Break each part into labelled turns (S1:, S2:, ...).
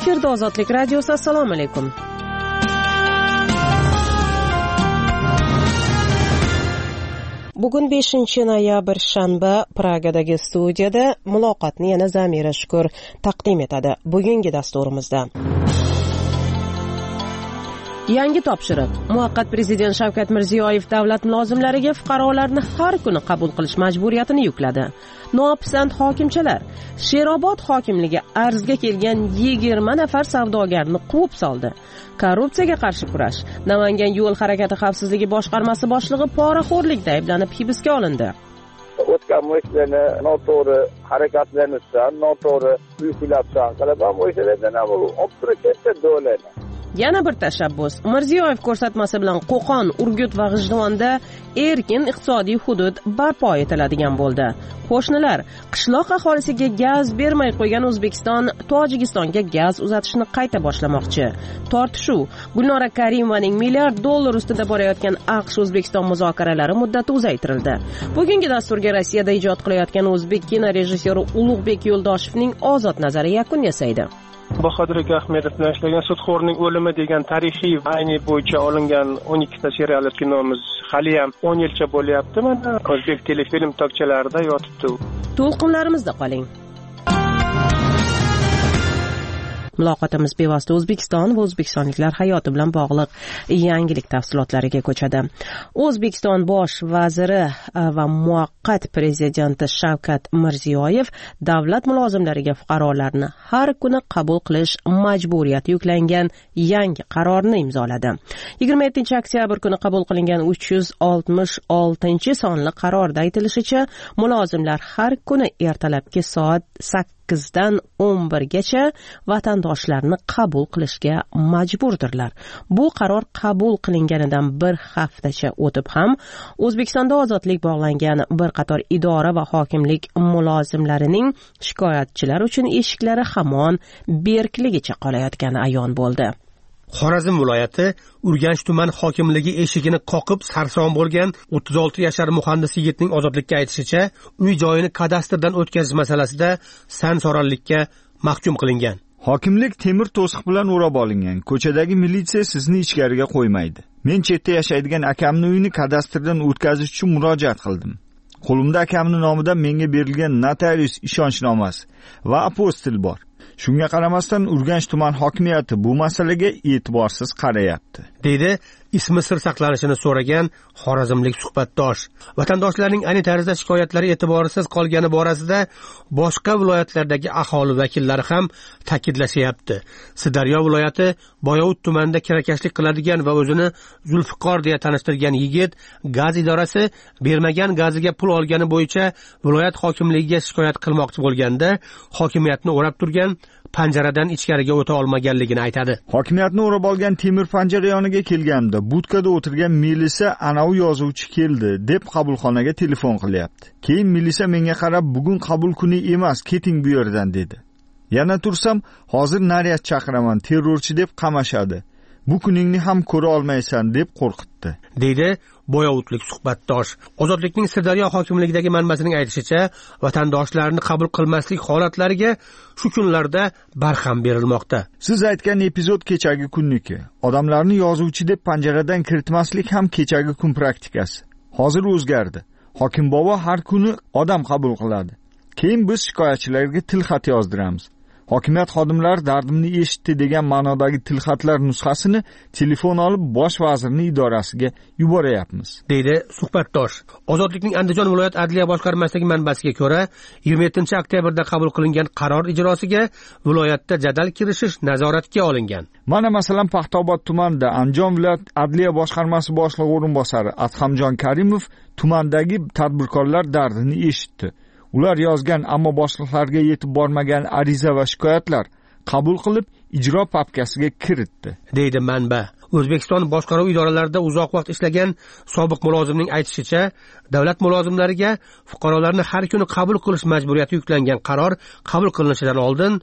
S1: Efirda Ozodlik radiosi. Assalomu alaykum. Bugun 5-noyabr shanba Pragadagi studiyada muloqotni yana Zamira Shukur taqdim etadi. Bugungi dasturimizda yangi topshiriq. Muvaqqat prezident Shavkat Mirziyoyev davlat mulozimlariga fuqarolarni har kuni qabul qilish majburiyatini yukladi. Nopisand hokimchalar Sherobod hokimligi arzga kelgan 20 nafar savdogarni quvib soldi. Korrupsiyaga qarshi kurash. Namangan yo'l harakati xavfsizligi boshqarmasi boshlig'i poraxo'rlikda ayblanib hibsga olindi.
S2: O'tgan mo'ishlarni noto'g'ri harakatlanishdan, noto'g'ri uyqilabsan qilib ham o'shalardan ham optirib do'lani.
S1: Yana bir tashabbus. Mirziyoyev ko'rsatmasi bilan Qo'qon, Urgut va G'ijduvonda erkin iqtisodiy hudud barpo etiladigan bo'ldi. Qo'shnilar qishloq aholisiga gaz bermay qo'ygan O'zbekiston Tojikistonga gaz uzatishni qayta boshlamoqchi. Tortishuv. Gulnora Karimovaning $1 milliard ustida borayotgan AQSh-O'zbekiston muzokaralari muddati uzaytirildi. Bugungi dasturga Rossiyada ijod qilayotgan o'zbek kino rejissyori Ulug'bek Yo'ldoshevning ozod nazari yakun yasaydi.
S3: Bahodir Ahmedov bilan ishlagan Sudxo'rning o'limi degan tarixiy ayni bo'yicha olingan 12 ta serialli kinomiz hali ham 10 yilcha bo'lyapti. Mana o'zbek telefilm tokchalarida yotibdi.
S1: To'lqinlarimizda qoling. Muloqotimiz bevosita O'zbekiston va o'zbekistonliklar hayoti bilan bog'liq yangilik tafsilotlariga ko'chadi. O'zbekiston bosh vaziri va muvaqqat prezidenti Shavkat Mirziyoyev davlat mulozimlariga fuqarolarni har kuni qabul qilish majburiyati yuklangan yangi qarorni imzoladi. 27-oktyabr kuni qabul qilingan 366 qarorda aytilishicha, mulozimlar har kuni ertalabki soat 8dan 11gacha vatandoshlarni qabul qilishga majburdirlar. Bu qaror qabul qilinganidan bir haftacha o'tib ham O'zbekistonda ozodlik bog'langan bir qator idora va hokimlik mulozimlarining shikoyatchilar uchun eshiklari hamon berkligicha qolayotgani ayon bo'ldi.
S4: Xorazm viloyati Urganch tuman hokimligi eshigini qoqib sarson bo'lgan 36 yashar muhandis yigitning ozodlikka aytishicha, uy joyini kadastrdan o'tkazish masalasida sansoronlikka mahkum qilingan.
S5: Hokimlik temir to'siq bilan o'rab olingan. Ko'chadagi militsiya sizni ichkariga qo'ymaydi. Men chetda yashaydigan akamning uyini kadastrdan o'tkazish uchun murojaat qildim. Qo'limda akamning nomidan menga berilgan notarius ishonchnomasi va apostil bor. Shunga qaramasdan Urganch tuman hokimiyati bu masalaga e'tiborsiz qarayapti,
S4: deydi ismi sir saqlanishini so'ragan xorazmlik suhbatdosh. Vatandoshlarning ayni tarzda shikoyatlari e'tiborsiz qolgani borasida boshqa viloyatlardagi aholi vakillari ham ta'kidlashyapti. Sirdaryo viloyati Boyovut tumanida kirakashlik qiladigan va o'zini Zulfiqor deya tanishtirgan yigit gaz idorasi bermagan gaziga pul olgani bo'yicha viloyat hokimligiga shikoyat qilmoqchi bo'lganda, hokimiyatni o'rab turgan panjaradan ichkariga o'ta olmaganligini aytadi.
S5: Hokimiyatni o'rab olgan temir panjara yoniga kelganda budkada o'tirgan Melisa anavi yozuvchi keldi deb qabulxonaga telefon qilyapti. Keyin Melisa menga qarab, bugun qabul kuni emas, keting bu yerdan dedi. Yana tursam, hozir naryad chaqiraman, terrorchi deb qamashadi. Bu kuningni ham ko'ra olmaysan deb qo'rqitdi,
S4: deydi Boyovutlik suhbatdosh. Ozodlikning Sirdaryo hokimligidagi manbasining aytishicha, vatandoshlarni qabul qilmaslik holatlariga shu kunlarda barham berilmoqda.
S5: Siz aytgan epizod kechagi kunniki. Odamlarni yozuvchi deb panjaradan kiritmaslik ham kechagi kun praktikasi. Hozir o'zgardi. Hokim bobo har kuni odam qabul qiladi. Keyin biz shikoyatchilarga tilxat yozdiramiz. Hokimiyat xodimlari dardimni eshitdi degan ma'nodagi tilxatlar nusxasini telefon olib bosh vazirning idorasiga yuborayapmiz,
S4: deydi suhbatdosh. Ozodlikning Andijon viloyat adliya boshqarmasidagi manbasiga ko'ra, 27-oktyabrda qabul qilingan qaror ijrosiga viloyatda jadal kirishish nazoratga olingan.
S5: Mana masalan Paxtaobod tumanida Andijon viloyat adliya boshqarmasi boshlig'i o'rinbosari Adhamjon Karimov tumandagi tadbirkorlar dardini eshitdi. Ular yozgan ammo boshliqlarga yetib bormagan ariza va shikoyatlar qabul qilib ijro papkasiga kiritdi,
S4: deydi manba. O'zbekiston boshqaruv idoralarida uzoq vaqt ishlagan sobiq mulozimning aytishicha, davlat mulozimlariga fuqarolarni har kuni qabul qilish majburiyati yuklangan qaror qabul qilinishidan oldin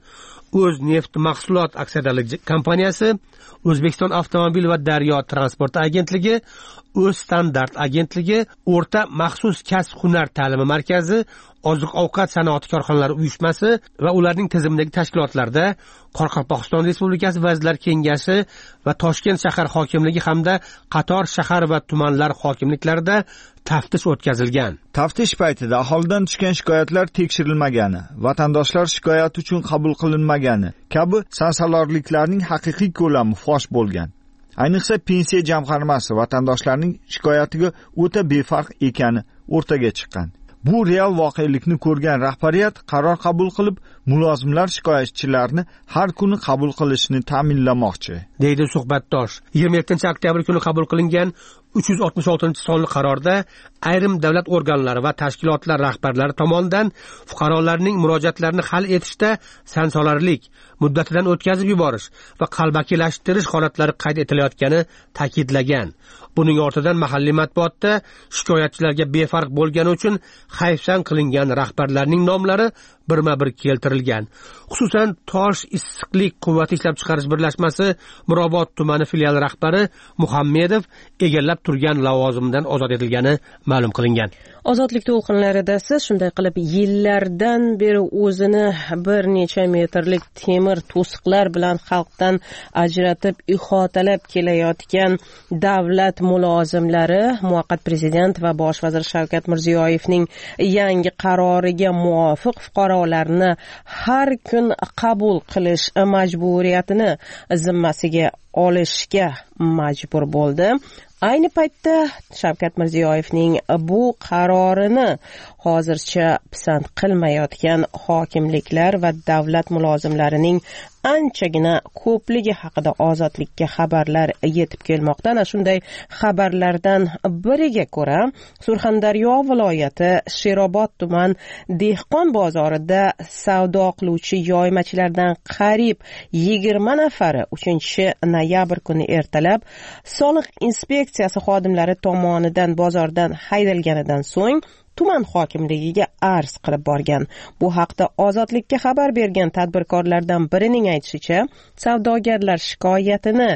S4: O'z neft mahsulot aksiyadorlik kompaniyasi, O'zbekiston avtomobil va daryo transporti agentligi, O'z standart agentligi, O'rta maxsus kasb hunar ta'limi markazi, oziq-ovqat sanoati korxonalari uyushmasi va ularning tizimidagi tashkilotlarda Qoraqalpog'iston Respublikasi Vazirlar Kengashi va Toshkent shahar hokimligi hamda qator shahar va tumanlar hokimliklarida taftish o'tkazilgan.
S5: Taftish paytida aholidan tushgan shikoyatlar tekshirilmagani, vatandoshlar shikoyat uchun qabul qilinmagani kabi sansalorliklarning haqiqiy ko'lami fosh bo'lgan. Ayniqsa pensiya jamg'armasi vatandoshlarning shikoyatiga o'ta befarq ekani o'rtaga chiqqan. Bu real voqelikni ko'rgan rahbariyat qaror qabul qilib, mulozimlar shikoyatchilarni har kuni qabul qilishni ta'minlamoqchi,
S4: deydi suhbatdosh. 27-oktyabr kuni qabul qilingan 366-sonli qarorda ayrim davlat organlari va tashkilotlar rahbarlari tomonidan fuqarolarning murojaatlarini hal etishda sansolarlik, muddatidan o'tkazib yuborish va qalbakilashtirish holatlari qayd etilayotgani ta'kidlagan. Buning ortidan mahalliy matbuotda shikoyatchilarga befarq bo'lgani uchun hayfsan qilingan rahbarlarning nomlari birma-bir keltirilgan. Xususan, Tosh issiqlik quvvat ishlab chiqarish birlashmasi Mirobod tumani filial rahbari Muhammedov egallab turgan lavozimidan ozod etilgani ma'lum qilingan.
S1: Ozodlik to'lqinlarida siz shunday qilib yillardan beri o'zini bir necha metrlik temir to'siqlar bilan xalqdan ajratib ihotalab kelayotgan davlat mulozimlari muvaqqat prezident va bosh vazir Shavkat Mirziyoyevning yangi qaroriga muvofiq fuqarolarni har kun qabul qilish majburiyatini zimmasiga olishga majbur bo'ldi. Ayni paytda Shavkat Mirziyoyevning bu qarorini hozircha pisand qilmayotgan hokimliklar va davlat mulozimlarining anchagina ko'pligi haqida ozodlikka xabarlar yetib kelmoqda. Ana shunday xabarlardan biriga ko'ra, Surxondaryo viloyati Sherobod tuman dehqon bozorida savdo qiluvchi yoymachilardan qariyb 20 nafari 3-noyabr kuni ertalab soliq inspeksiyasi xodimlari tomonidan bozordan haydalganidan so'ng tuman hokimligiga arz qilib borgan. Bu haqda Ozodlikka xabar bergan tadbirkorlardan birining aytishicha, savdogarlar shikoyatini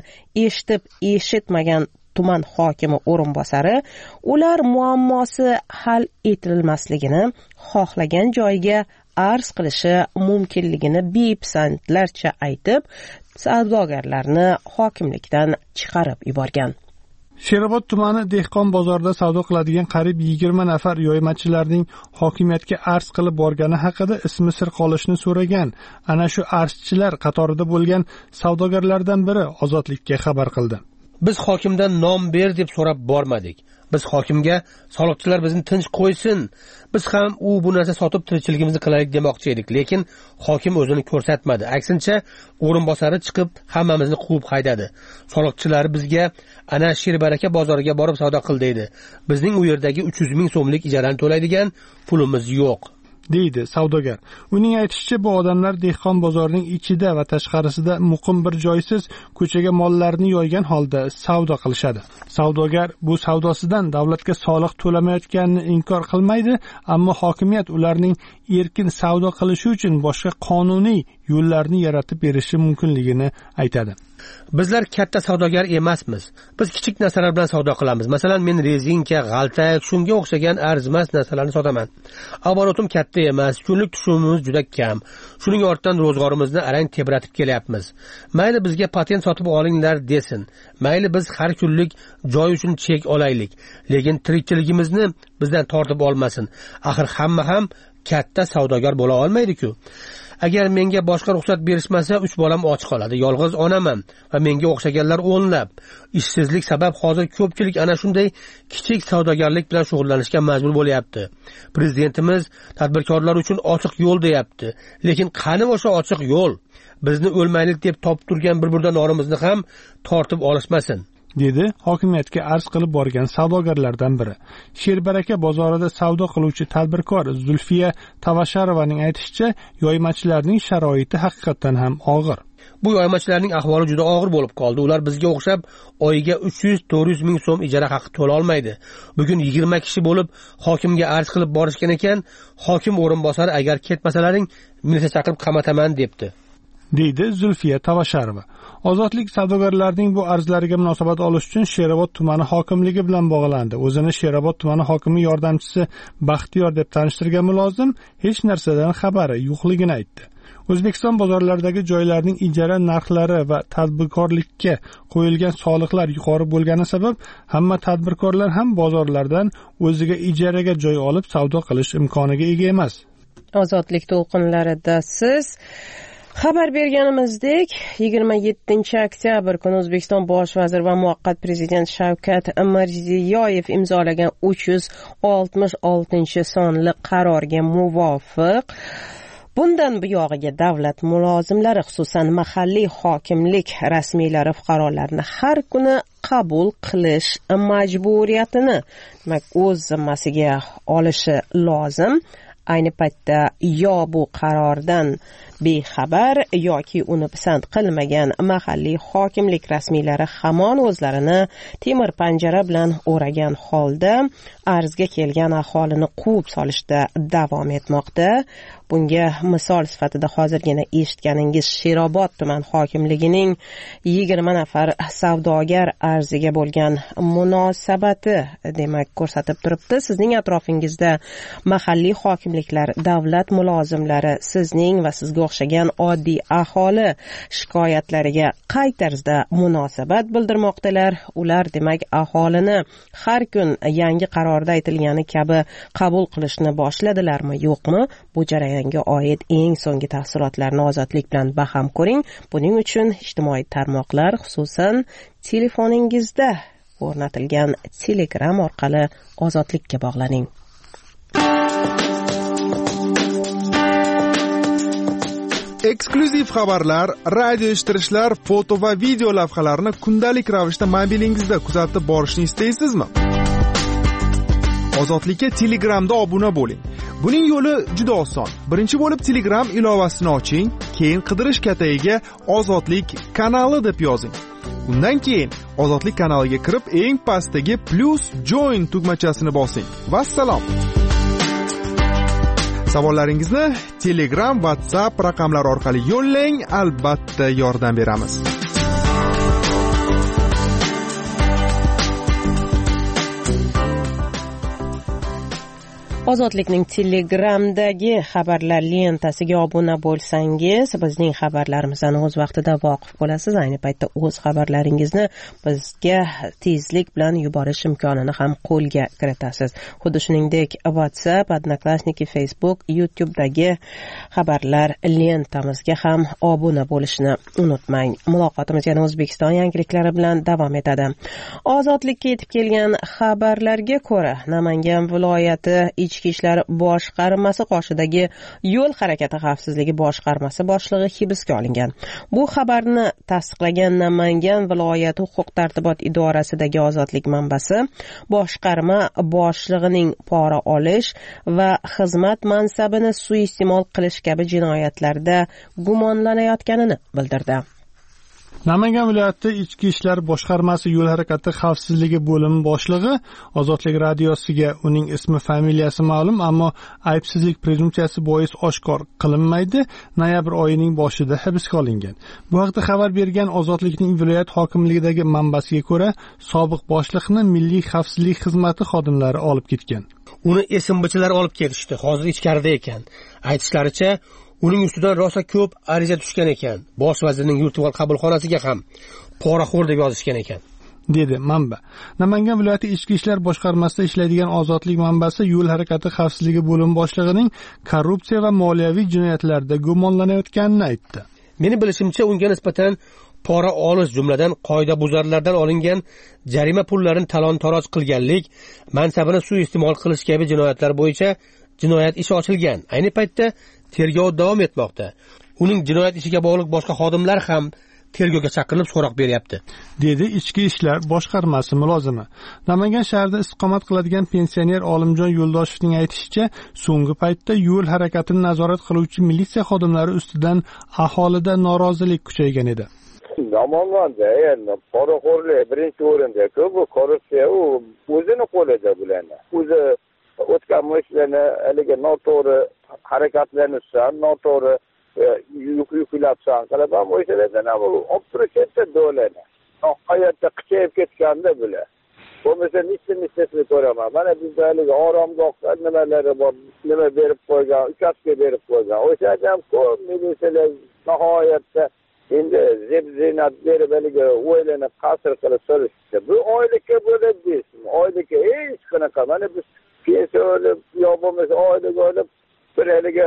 S1: eshitmagan tuman hokimi o'rinbosari ular muammosi hal etilmasligini, xohlagan joyiga arz qilishi mumkinligini bepisandlarcha aytib, savdogarlarni hokimlikdan chiqarib yuborgan.
S6: Sherobod tumani dehqon bozorida savdo qiladigan qariyb 20 nafar yoymachilarning hokimiyatga arz qilib borgani haqida ismi sir qolishni so'ragan. Ana shu arzchilar qatorida bo'lgan savdogarlardan biri Ozodlikka xabar qildi.
S4: Biz hokimdan nom ber deb so'rab bormadik. Biz hokimga soliqchilar bizni tinch qo'ysin, biz ham bu narsa sotib tirikchiligimizni qilaylik demoqchi edik, lekin hokim o'zini ko'rsatmadi. Aksincha, o'rinbosari chiqib hammamizni quvib haydadi. Soliqchilar bizga ana Shirbaraka bozoriga borib savdo qil deydi. Bizning u yerdagi 300 ming so'mlik ijarani to'laydigan pulimiz yo'q,
S6: deydi savdogar. Uning aytishicha, bu odamlar dehqon bozorining ichida va tashqarisida muqim bir joysiz ko'chaga mollarini yoygan holda savdo qilishadi. Savdogar bu savdosidan davlatga soliq to'lamayotganini inkor qilmaydi, ammo hokimiyat ularning erkin savdo qilishi uchun boshqa qonuniy yo'llarni yaratib berishi mumkinligini aytadi.
S4: Bizlar katta savdogar emasmiz. Biz kichik narsalar bilan savdo qilamiz. Masalan, men rezinka, g'altak, shunga o'xshagan arzimas narsalarni sotaman. Oborotim katta emas, kunlik tushumimiz juda kam. Shuning ortidan ro'zg'orimizni arang tebratib kelyapmiz. Mayli bizga patent sotib olinglar desin. Mayli biz har kunlik joy uchun chek olaylik, lekin tirikchiligimizni bizdan tortib olmasin. Axir hamma ham katta savdogar bo'la olmaydi-ku. Agar menga boshqa ruxsat berishmasa, 3 bolam och qoladi. Yolg'iz onaman va menga o'xshaganlar o'nlab. Ishsizlik sabab hozir ko'pchilik ana shunday kichik savdogarlik bilan shug'ullanishga majbur bo'lyapti. Prezidentimiz tadbirkorlar uchun ochiq yo'l deyapti. Lekin qani o'sha ochiq yo'l? Bizni o'lmaylik deb topib turgan bir burda norimizni ham tortib olishmasin,
S6: dedi hokimiyatga arz qilib borgan savdogarlardan biri. Sherbaraka bozorida savdo qiluvchi tadbirkor Zulfiya Tavasharovaning aytishicha, yoymachilarning sharoiti haqiqatan ham og'ir.
S4: Bu yoymachilarning ahvoli juda og'ir bo'lib qoldi. Ular bizga o'xshab oyiga 300-400 ming so'm ijara haqi to'la olmaydi. Bugun 20 kishi bo'lib hokimga arz qilib borishgan ekan, hokim o'rinbosari agar ketmasalaring militsiya chaqirib qamataman debdi.
S6: deydi Zulfiya Tavasharova. Ozodlik savdogarlarning bu arzlariga munosabat olish uchun Sherobod tumani hokimligi bilan bog'landi. O'zini Sherobod tumani hokimi yordamchisi Baxtiyor deb tanishtirgan mulozim hech narsadan xabari yo'qligini aytdi. O'zbekiston bozorlaridagi joylarning ijara narxlari va tadbirkorlikka qo'yilgan soliqlar yuqori bo'lgani sabab hamma tadbirkorlar ham bozorlardan o'ziga ijaraga joy olib savdo qilish imkoniga ega emas.
S1: Ozodlik to'lqinlarida siz xabar berganimizdek 27-oktyabr kuni O'zbekiston bosh vaziri va muvaqqat prezident Shavkat Mirziyoyev imzolagan 366-sonli qarorga muvofiq bundan buyog'iga davlat mulozimlari, xususan mahalliy hokimlik rasmiylari fuqarolarni har kuni qabul qilish majburiyatini o'z zimmasiga olishi lozim. Ayni paytda yo bu qarordan bexabar yoki uni pisand qilmagan mahalliy hokimlik rasmiylari hamon o'zlarini temir panjara bilan o'ragan holda arzga kelgan aholini quvib solishda davom etmoqda. Bunga misol sifatida hozirgina eshitganingiz Sherobod tuman hokimligining 20 nafar savdogar arziga bo'lgan munosabati demak ko'rsatib turibdi. Sizning atrofingizda mahalliy hokimliklar, davlat mulozimlari sizning va sizga o'xshagan oddiy aholi shikoyatlariga qay tarzda munosabat bildirmoqdalar? Ular demak aholini har kun yangi qarorda aytilgani kabi qabul qilishni boshladilarmi, yo'qmi? Bu jarayonga oid eng so'nggi tafsilotlarni Ozodlik bilan baham ko'ring. Buning uchun ijtimoiy tarmoqlar, xususan telefoningizda o'rnatilgan Telegram orqali Ozodlikka bog'laning.
S7: Eksklyuziv xabarlar, radio eshittirishlar, foto va video lavhalarni kundalik ravishda mobilingizda kuzatib borishni istaysizmi? Ozodlikka Telegramda obuna bo'ling. Buning yo'li juda oson. Birinchi bo'lib Telegram ilovasini oching, keyin qidirish katagiga Ozodlik kanali deb yozing. Undan keyin Ozodlik kanaliga kirib, eng pastdagi +join tugmachasini bosing. Vassalom. Savollaringizni Telegram, WhatsApp raqamlari orqali yo'llang, albatta yordam beramiz.
S1: Ozodlikning Telegramdagi xabarlar lentasiga obuna bo'lsangiz, bizning xabarlarimizdan o'z vaqtida voqif bo'lasiz. Ayni paytda o'z xabarlaringizni bizga tezlik bilan yuborish imkonini ham qo'lga kiritasiz. Xuddi shuningdek WhatsApp, Odnoklassniki, Facebook, YouTube'dagi xabarlar lentamizga ham obuna bo'lishni unutmang. Muloqotimiz yana O'zbekiston yangiliklari bilan davom etadi. Ozodlikka yetib kelgan xabarlarga ko'ra, Namangan viloyati Ichki ishlar boshqarmasi qoshidagi yo'l harakati xavfsizligi boshqarmasi boshlig'i hibsga olingan. Bu xabarni tasdiqlagan Namangan viloyati huquq-tartibot idorasidagi Ozodlik manbasi boshqarma boshlig'ining pora olish va xizmat mansabini suiiste'mol qilish kabi jinoyatlarda gumonlanayotganini bildirdi.
S6: Namangan viloyati Ichki ishlar boshqarmasi yo'l harakati xavfsizligi bo'limi boshlig'i Ozodlik radiosiga uning ismi, familiyasi ma'lum, ammo aybsizlik prezumpsiyasi bois oshkor qilinmaydi, noyabr oyining boshida hibsga olingan. Bu haqda xabar bergan Ozodlikning viloyat hokimligidagi manbasiga ko'ra, sobiq boshliqni Milliy xavfsizlik xizmati xodimlari olib ketgan.
S4: Uni SMBchilar olib ketishdi. Hozir ichkarida ekan. Aytishlaricha, uning ustidan rosa ko'p ariza tushgan ekan. Bosh vazirning yurtvoy qabulxonasiga ham poraxo'r deb yozishgan ekan,
S6: dedi manba. Namangan viloyati Ichki ishlar boshqarmasida ishlaydigan Ozodlik manbasi yo'l harakati xavfsizligi bo'limi boshlig'ining korrupsiya va moliyaviy jinoyatlarda gumonlanayotganini aytdi.
S4: Meni bilishimcha, unga nisbatan pora olish, jumladan qoidabuzarlardan olingan jarima pullarini talon-taroj qilganlik, mansabini suiiste'mol qilish kabi jinoyatlar bo'yicha jinoyat ishi ochilgan. Ayni paytda tergov davom etmoqda. Uning jinoyat ishiga bog'liq boshqa xodimlar ham tergovga chaqirilib so'roq beryapti,
S6: dedi Ichki ishlar boshqarmasi mulozimi. Namangan shahrida istiqomat qiladigan pensioner Olimjon Yo'ldoshevning aytishicha, so'nggi paytda yo'l harakatini nazorat qiluvchi militsiya xodimlari ustidan aholida norozilik kuchaygan edi.
S2: Namangan endi poraxo'rlik birinchi o'rinda, bu korrupsiya o'zini qo'lida bularni. O'zi o'tgan ishlarni haligi noto'g'ri harakatlanishi, noto'g'ri yuklabsan qilib ham o'shalardan ham olib turishadi do'lani. Hayotda qichayib ketganda bular. Bo'lmasa nechtasini ko'raman. Mana bizda haligi oromgohlar nimalari bor, nima berib qo'ygan, uchastka berib qo'ygan. O'shadan ham ko'p militsiyalar nihoyatda endi zeb-ziynat berib haligi o'ylanib qasr qilib solishdi. Bu oylikka bo'ladi deysizmi? Oylikka hech qanaqa. Mana biz pensiya olib, yo bo'lmasa oylik olib bir haligi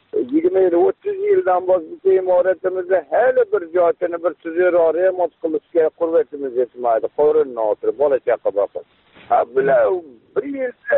S2: 20-30 yildan boshlab bitta imoratimizda hali bir joyini bir tuzukroq remont qilishga qurbatimiz yetmaydi. Qo'rinni o'tirib bola chaqa boqib. Bular bir yilda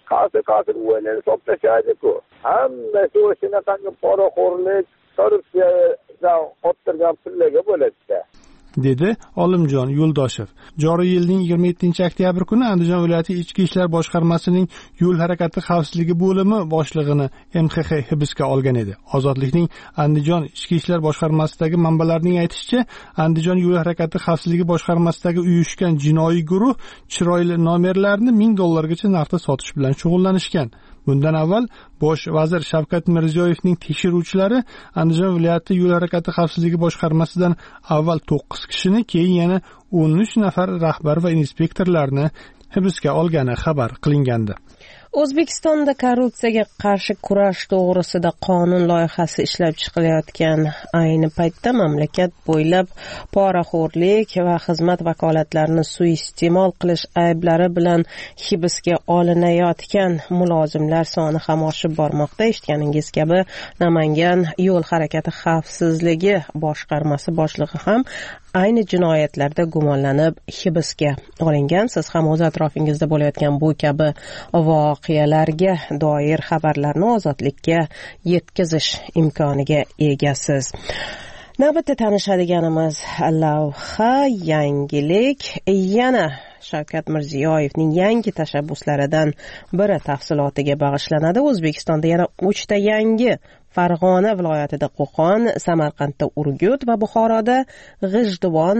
S2: qasr o'ylanib toptashadi-ku. Hammasi o'shanaqa poraxo'rlik, korrupsiyadan o'ttirgan pullaga bo'ladi-da.
S6: dedi Olimjon Yo'ldoshev. Joriy yilning 27-oktyabr kuni Andijon viloyati Ichki ishlar boshqarmasining yo'l harakati xavfsizligi bo'limi boshlig'ini MXX hibsga olgan edi. Ozodlikning Andijon Ichki ishlar boshqarmasidagi manbalarning aytishicha, Andijon yo'l harakati xavfsizligi boshqarmasidagi uyushgan jinoiy guruh chiroyli nomerlarni $1000 narxda sotish bilan shug'ullanishgan. Bundan avval bosh vazir Shavkat Mirziyoyevning tekshiruvchilari Andijon viloyati yo'l harakati xavfsizligi boshqarmasidan avval 9 kishini, keyin yana 13 nafar rahbar va inspektorlarni hibsga olgani xabar qilingandi.
S1: O'zbekistonda korrupsiyaga qarshi kurash to'g'risida qonun loyihasi ishlab chiqilayotgan ayni paytda mamlakat bo'ylab poraxo'rlik va xizmat vakolatlarini suiiste'mol qilish ayblari bilan hibsga olinayotgan mulozimlar soni ham oshib bormoqda. Eshitganingiz kabi Namangan yo'l harakati xavfsizligi boshqarmasi boshlig'i ham ayni jinoyatlarda gumonlanib hibsga olingan. Siz ham o'z atrofingizda bo'layotgan bu kabi voqealarga doir xabarlarni Ozodlikka yetkazish imkoniga egasiz. Navbatda tanishadiganimiz lavha yangilik, yana Shavkat Mirziyoyevning yangi tashabbuslaridan biri tafsilotiga bag'ishlanadi. O'zbekistonda yana 3 ta yangi, Farg'ona viloyatida Qo'qon, Samarqandda Urgut va Buxoroda G'ijduvon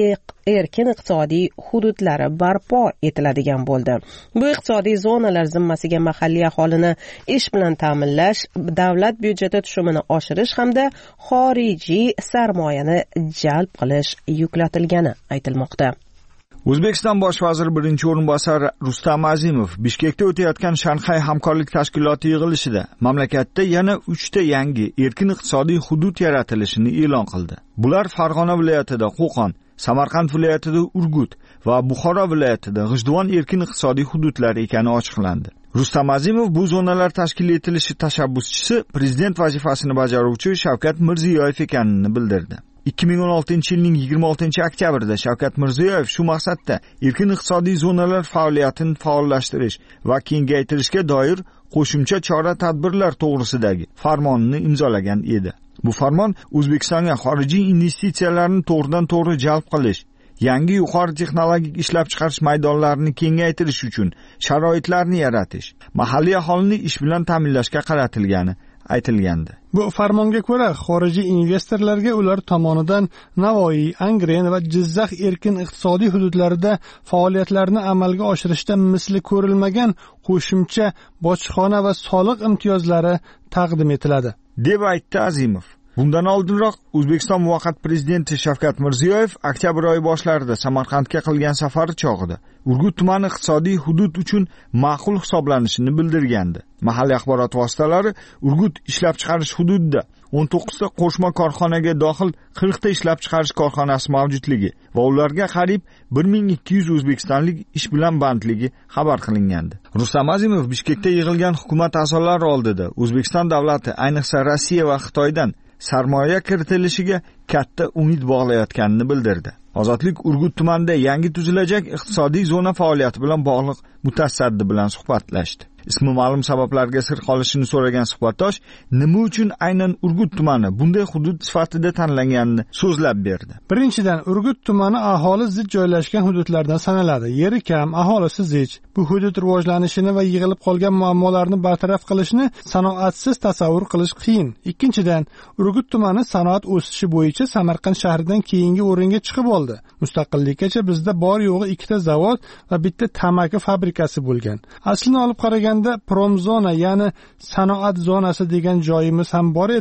S1: erkin iqtisodiy hududlari barpo etiladigan bo'ldi. Bu iqtisodiy zonalar zimmasiga mahalliy aholini ish bilan ta'minlash, davlat byudjeti tushumini oshirish hamda xorijiy sarmoyani jalb qilish yuklatilgani aytilmoqda.
S5: O'zbekiston bosh vaziri birinchi o'rinbosari Rustam Azimov Bishkekda o'tayotgan Shanxay hamkorlik tashkiloti yig'ilishida mamlakatda yana 3 ta yangi erkin iqtisodiy hudud yaratilishini e'lon qildi. Bular Farg'ona viloyatida Qo'qon, Samarqand viloyatida Urgut va Buxoro viloyatida G'ijduvon erkin iqtisodiy hududlari ekani ochiqlandi. Rustam Azimov bu zonalar tashkil etilishi tashabbuschisi prezident vazifasini bajaruvchi Shavkat Mirziyoyev ekanini bildirdi. 2016-yilning 26-oktyabrida Shavkat Mirziyoyev shu maqsadda erkin iqtisodiy zonalar faoliyatini faollashtirish va kengaytirishga doir qo'shimcha chora-tadbirlar to'g'risidagi farmonini imzolagan edi. Bu farmon O'zbekistonga xorijiy investitsiyalarni to'g'ridan-to'g'ri jalb qilish, yangi yuqori texnologik ishlab chiqarish maydonlarini kengaytirish uchun sharoitlarni yaratish, mahalliy aholini ish bilan ta'minlashga qaratilgani aytilgandi.
S6: Bu farmonga ko'ra xorijiy investorlarga ular tomonidan Navoiy, Angren va Jizzax erkin iqtisodiy hududlarida faoliyatlarni amalga oshirishda misli ko'rilmagan qo'shimcha bojxona va soliq imtiyozlari taqdim etiladi,
S5: deb aytdi Azimov. Bundan oldinroq O'zbekiston muvaqqat prezidenti Shavkat Mirziyoyev oktyabr oyi boshlarida Samarqandga qilgan safari chog'ida Urgut tumani iqtisodiy hudud uchun ma'qul hisoblanishini bildirgandi. Mahalliy axborot vositalari Urgut ishlab chiqarish hududida 19 ta qo'shma korxonaga dohil 40 ta ishlab chiqarish korxonasi mavjudligi va ularga qariyb 1200 o'zbekistonlik ish bilan bandligi xabar qilingandi. Rustam Azimov Bishkekda yig'ilgan hukumat a'zolari oldida O'zbekiston davlati, ayniqsa Rossiya va Xitoydan sarmoya kiritilishiga katta umid bog'layotganini bildirdi. Ozodlik Urgut tumanida yangi tuzilajak iqtisodiy zona faoliyati bilan bog'liq mutasaddi bilan suhbatlashdi. Ismi ma'lum sabablarga sir qolishini so'ragan suhbatdosh nima uchun aynan Urgut tumani bunday hudud sifatida tanlanganini so'zlab berdi.
S6: Birinchidan, Urgut tumani aholi zich joylashgan hududlardan sanaladi. Yeri kam, aholisi zich. Bu hudud rivojlanishini va yig'ilib qolgan muammolarni bartaraf qilishni sanoatsiz tasavvur qilish qiyin. Ikkinchidan, Urgut tumani sanoat o'sishi bo'yicha Samarqand shahridan keyingi o'ringa chiqib oldi. Mustaqillikkacha bizda bor yo'g'i 2 ta zavod va bitta tamaki fabrikasi bo'lgan. Aslini olib qaraganda promzona, ya'ni sanoat zonasi degan joyimiz ham bor edi,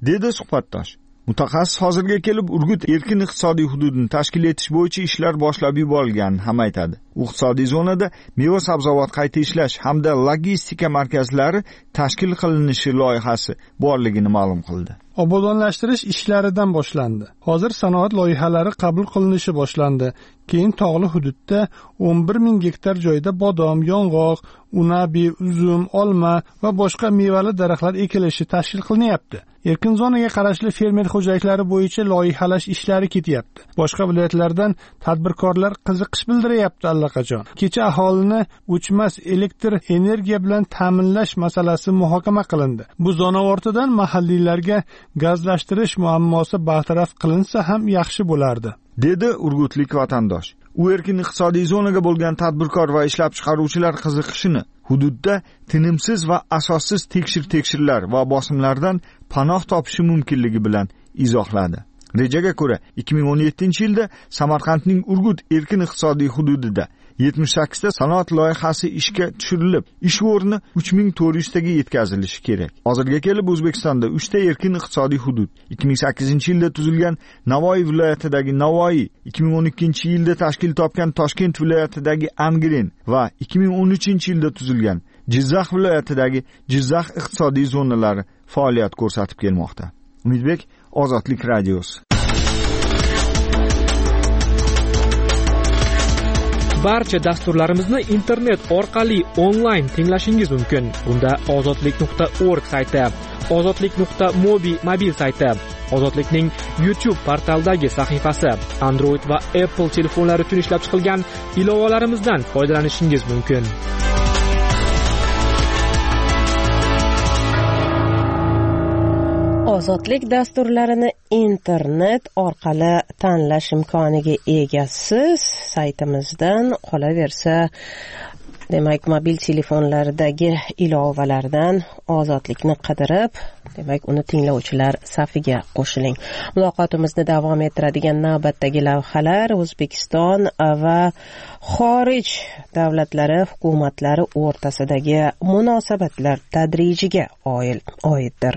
S5: dedi suhbatdosh. Mutaxassis hozirga kelib Urgut erkin iqtisodiy hududini tashkil etish bo'yicha ishlar boshlab yuborilganini ham aytadi. Iqtisodiy zonada meva-sabzavot qayta ishlash hamda logistika markazlari tashkil qilinishi loyihasi borligini ma'lum qildi.
S6: Obodonlashtirish ishlaridan boshlandi. Hozir sanoat loyihalari qabul qilinishi boshlandi. Keyin tog'li hududda 11,000 gektar joyda bodom, yong'oq, unabi, uzum, olma va boshqa mevali daraxtlar ekilishi tashkil qilinyapti. Erkin zonaga qarashli fermer xo'jaliklari bo'yicha loyihalash ishlari ketyapti. Boshqa viloyatlardan tadbirkorlar qiziqish bildiryapti allaqachon. Kecha aholini o'chmas elektr energiya bilan ta'minlash masalasi muhokama qilindi. Bu zona ortidan mahalliylarga gazlashtirish muammosi bartaraf qilinsa ham yaxshi bo'lardi,
S5: dedi urgutlik vatandosh. U erkin iqtisodiy zonaga bo'lgan tadbirkor va ishlab chiqaruvchilar qiziqishini hududda tinimsiz va asossiz tekshirlar va bosimlardan panoh topishi mumkinligi bilan izohladi. Rejaga ko'ra 2017-yilda Samarqandning Urgut erkin iqtisodiy hududida 78 ta sanoat loyihasi ishga tushirilib, ish o'rni 3400 taga yetkazilishi kerak. Hozirga kelib O'zbekistonda 3 ta erkin iqtisodiy hudud, 2008-yilda tuzilgan Navoiy viloyatidagi Navoiy, 2012-yilda tashkil topgan Toshkent viloyatidagi Angren va 2013-yilda tuzilgan Jizzax viloyatidagi Jizzax iqtisodiy zonalari faoliyat ko'rsatib kelmoqda. Umidbek, Ozodlik radiosi.
S8: Barcha dasturlarimizni internet orqali onlayn tinglashingiz mumkin. Bunda ozodlik.org sayti, ozodlik.mobi mobil sayti, Ozodlikning YouTube portaldagi sahifasi, Android va Apple telefonlari uchun ishlab chiqilgan ilovalarimizdan foydalanishingiz mumkin.
S1: Ozodlik dasturlarini internet orqali tanlash imkoniga egasiz. Saytimizdan qolaversa, demak, mobil telefonlardagi ilovalardan Ozodlikni qidirib, demak, uni tinglovchilar safiga qo'shiling. Muloqotimizni davom ettiradigan navbatdagi lavhalar O'zbekiston va xorij davlatlari hukumatlari o'rtasidagi munosabatlar tadrijiga oiddir.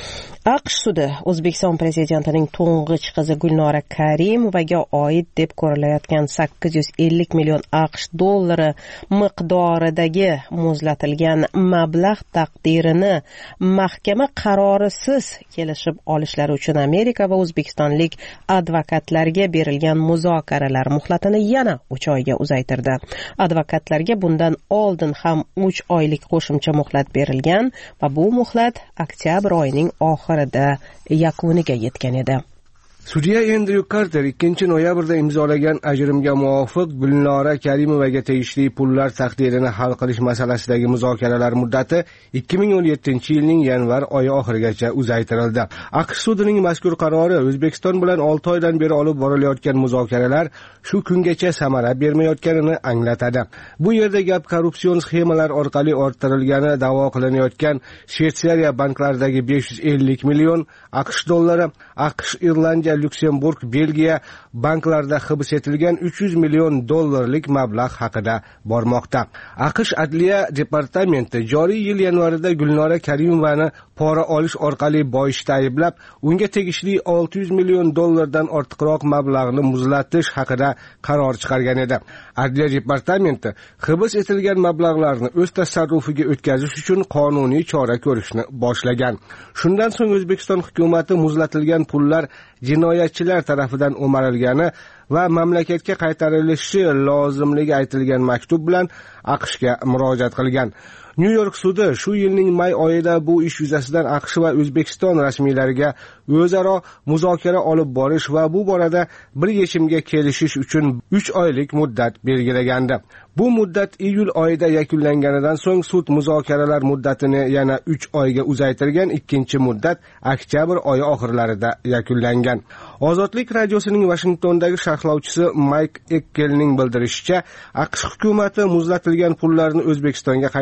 S1: AQSh sudi O'zbekiston prezidentining to'ng'ich qizi Gulnora Karimovaga oid deb ko'rilayotgan 850 million AQSh dollari miqdoridagi muzlatilgan mablag' taqdirini mahkama qarorisiz kelishib olishlari uchun Amerika va o'zbekistonlik advokatlarga berilgan muzokaralar muhlatini yana 3 oyga uzaytirdi. Advokatlarga bundan oldin ham 3 oylik qo'shimcha muhlat berilgan va bu muhlat oktyabr oyining oxirida yakuniga yetgan edi.
S9: Sudya Andrew Carter 2-noyabrda imzolagan ajrimga muvofiq Gulnora Karimovaga tegishli pullar taqdirini hal qilish masalasidagi muzokaralar muddati 2017-yilning yanvar oyi oxirigacha uzaytirildi. AQSh sudining mazkur qarori O'zbekiston bilan 6 oydan beri olib borilayotgan muzokaralar shu kungacha samara bermayotganini anglatadi. Bu yerda gap korrupsion sxemalar orqali orttirilgani da'vo qilinayotgan Shveysariya banklaridagi 550 million AQSh dollari, AQSh, Irlandiya, Luksemburg, Belgiya banklarida hibs etilgan 300 million dollarlik mablag' haqida bormoqda. AQSh Adliya departamenti joriy yil yanvarida Gulnora Karimovani pora olish orqali boyishda ayblab, unga tegishli 600 million dollardan ortiqroq mablag'ni muzlatish haqida qaror chiqargan edi. Adliya departamenti hibs etilgan mablag'larni o'z tasarrufiga o'tkazish uchun qonuniy chora ko'rishni boshlagan. Shundan so'ng O'zbekiston hukumati muzlatilgan pullar jinoyatchilar tarafidan o'marilgani va mamlakatga qaytarilishi lozimligi aytilgan maktub bilan AQShga murojaat qilgan. New York sudi shu yilning may oyida bu ish yuzasidan AQSh va O'zbekiston rasmiylariga o'zaro muzokara olib borish va bu borada bir yechimga kelishish uchun 3 oylik muddat belgilagandi. Bu muddat iyul oyida yakunlanganidan so'ng sud muzokaralar muddatini yana 3 oyga uzaytirgan, ikkinchi muddat oktyabr oyi oxirlarida yakunlangan. Ozodlik radiosining Washingtondagi sharhlovchisi Mike Ekkelning bildirishicha, AQSh hukumati muzlatilgan pullarni O'zbekistonga qaytarishga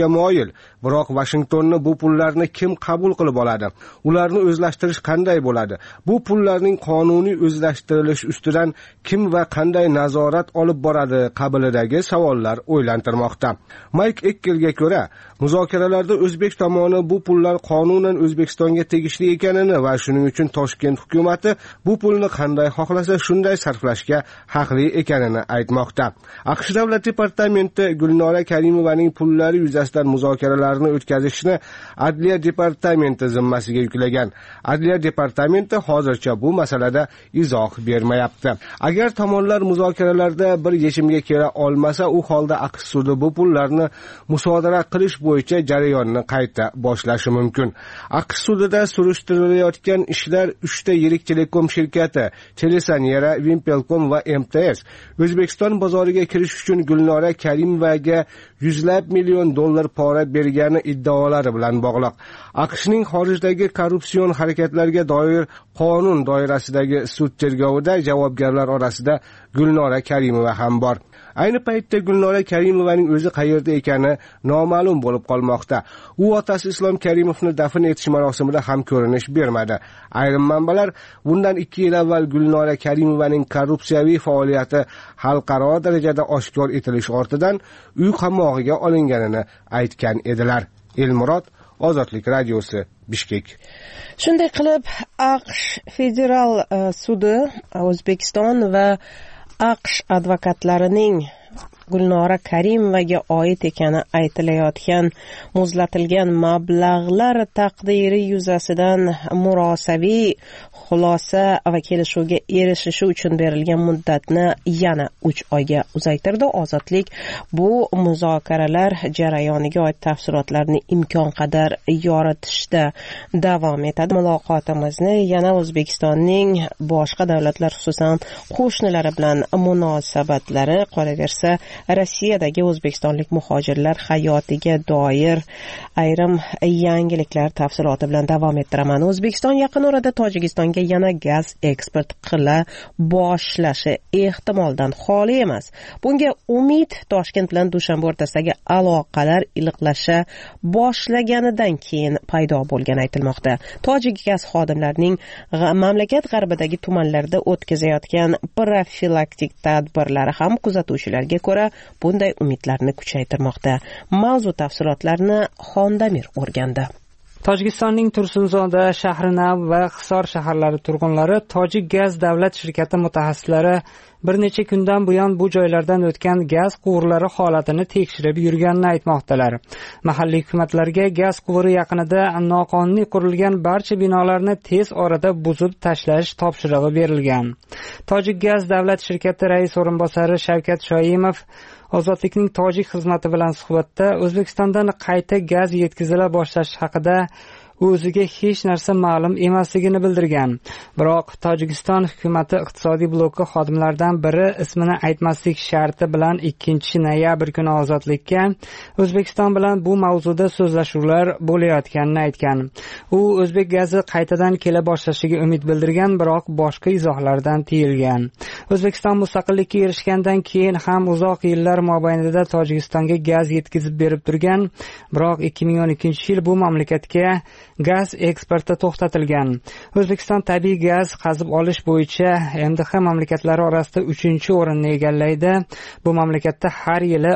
S9: berishga moyil. Biroq Vashingtonni bu pullarni kim qabul qilib oladi? Ularni o'zlashtirish qanday bo'ladi? Bu pullarning qonuniy o'zlashtirilishi ustidan kim va qanday nazorat olib boradi qabilidagi savollar o'ylantirmoqda. Mayk Ekkelga ko'ra, muzokaralarda O'zbek tomoni bu pullar qonunan O'zbekistonga tegishli ekanini va shuning uchun Toshkent hukumatı bu pulni qanday xohlasa shunday sarflashga haqli ekanini aytmoqda. AQSh Davlat departamenti Gulnora Karimovaning pullari yuzasidan muzokaralarni o'tkazishni Adliya departamenti zimmasiga yuklagan. Adliya departamenti hozircha bu masalada izoh bermayapti. Agar tomonlar muzokaralarda bir yechimga kela olmasa, u holda AQSh sudi bu pullarni musodara qilish bo'yicha jarayonni qayta boshlashi mumkin. AQSh sudida surishtirilayotgan ishlar 3 ta yirik telekom shirkati, Telesanera, Wimpelcom va MTS O'zbekiston bozoriga kirish uchun Gulnora Karimovaga $100 million pora bergani iddaolari bilan bog'liq. AQShning xorijdagi korrupsion harakatlarga doir qonun doirasidagi sud tergovida javobgarlar orasida Gulnora Karimova ham bor. Ayni paytda Gulnora Karimovaning o'zi qayerda ekani noma'lum bo'lib qolmoqda. U otasi Islom Karimovni dafn etish marosimida ham ko'rinish bermadi. Ayrim manbalar bundan 2 yil avval Gulnora Karimovaning korrupsiyaviy faoliyati xalqaro darajada oshkor etilish ortidan uy qamog'iga olinganini aytgan edilar. Elmurod, Ozodlik radiosi, Bishkek.
S1: Shunday qilib, AQSh federal sudi O'zbekiston va AQSh advokatlarining Gulnora Karimovaga oid ekani aytilayotgan muzlatilgan mablag'lar taqdiri yuzasidan murosaviy xulosa va kelishuvga erishishi uchun berilgan muddatni yana 3 oyga uzaytirdi. Ozodlik bu muzokaralar jarayoniga oid tafsilotlarni imkon qadar yoritishda davom etadi. Muloqotimizni yana O'zbekistonning boshqa davlatlar, xususan qo'shnilari bilan munosabatlari, qolaversa Rossiyadagi o'zbekistonlik muhojirlar hayotiga doir ayrim yangiliklar tafsiloti bilan davom ettiraman. O'zbekiston yaqin orada Tojikistonga yana gaz eksport qila boshlashi ehtimoldan xoli emas. Bunga umid Toshkent bilan Dushanbe o'rtasidagi aloqalar iliqlasha boshlaganidan keyin paydo bo'lgani aytilmoqda. Tojik gaz xodimlarining mamlakat g'arbidagi tumanlarda o'tkazayotgan profilaktik tadbirlari ham kuzatuvchilarga ko'ra bunday umidlarni kuchaytirmoqda. Mavzu tafsilotlarini Xondamir o'rgandi.
S10: Tojikistonning Tursunzoda, Shahrinav va Hisor shaharlari turg'unlari Tojik gaz davlat shirkati mutaxassislari bir necha kundan buyon bu joylardan o'tgan gaz quvurlari holatini tekshirib yurganini aytmoqdalar. Mahalliy hukumatlarga gaz quvuri yaqinida noqonuniy qurilgan barcha binolarni tez orada buzib tashlash topshirig'i berilgan. Tojik gaz davlat shirkati rais o'rinbosari Shavkat Shoimov Ozodlikning tojik xizmati bilan suhbatda O'zbekistondan qayta gaz yetkazila boshlash haqida o'ziga hech narsa ma'lum emasligini bildirgan. Biroq Tojikiston hukumati iqtisodiy bloki xodimlaridan biri ismini aytmaslik sharti bilan 2-noyabr kuni Ozodlikka O'zbekiston bilan bu mavzuda so'zlashuvlar bo'layotganini aytgan. U o'zbek gazi qaytadan kela boshlashiga umid bildirgan, biroq boshqa izohlardan tiyilgan. O'zbekiston mustaqillikka erishgandan keyin ham uzoq yillar mobaynida Tojikistonga gaz yetkazib berib turgan, biroq 2012-yil bu mamlakatga gaz eksporti to'xtatilgan. O'zbekiston tabiiy gaz qazib olish bo'yicha MDH mamlakatlari orasida 3-o'rinni egallaydi. Bu mamlakatda har yili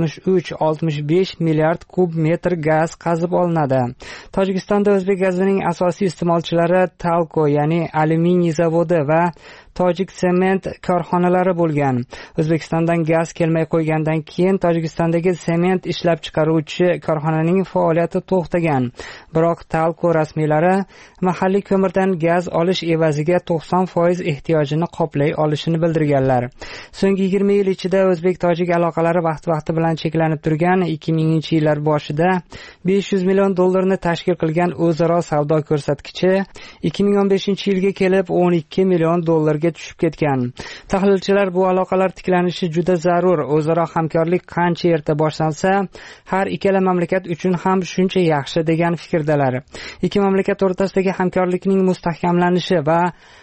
S10: 63-65 milliard kub metr gaz qazib olinadi. Tojikistonda o'zbek gazining asosiy iste'molchilari Talco, ya'ni alyuminiy zavodi va Tojik sement korxonalari bo'lgan. O'zbekistondan gaz kelmay qo'ygandan keyin Tojikistondagi sement ishlab chiqaruvchi korxonaning faoliyati to'xtagan. Biroq Talco rasmiylari mahalliy ko'mirdan gaz olish evaziga 90% ehtiyojini qoplay olishini bildirganlar. So'nggi 20 yil ichida o'zbek-tojik aloqalari vaqti bilan cheklanib turgan. 2000-yillar boshida $500 million tashkil qilgan o'zaro savdo ko'rsatkichi 2015-yilga kelib $12 million tushib ketgan. Tahlilchilar bu aloqalar tiklanishi juda zarur. O'zaro hamkorlik qancha erta boshlansa, har ikkala mamlakat uchun ham shuncha yaxshi degan fikrdalar. Ikki mamlakat o'rtasidagi hamkorlikning mustahkamlanishi va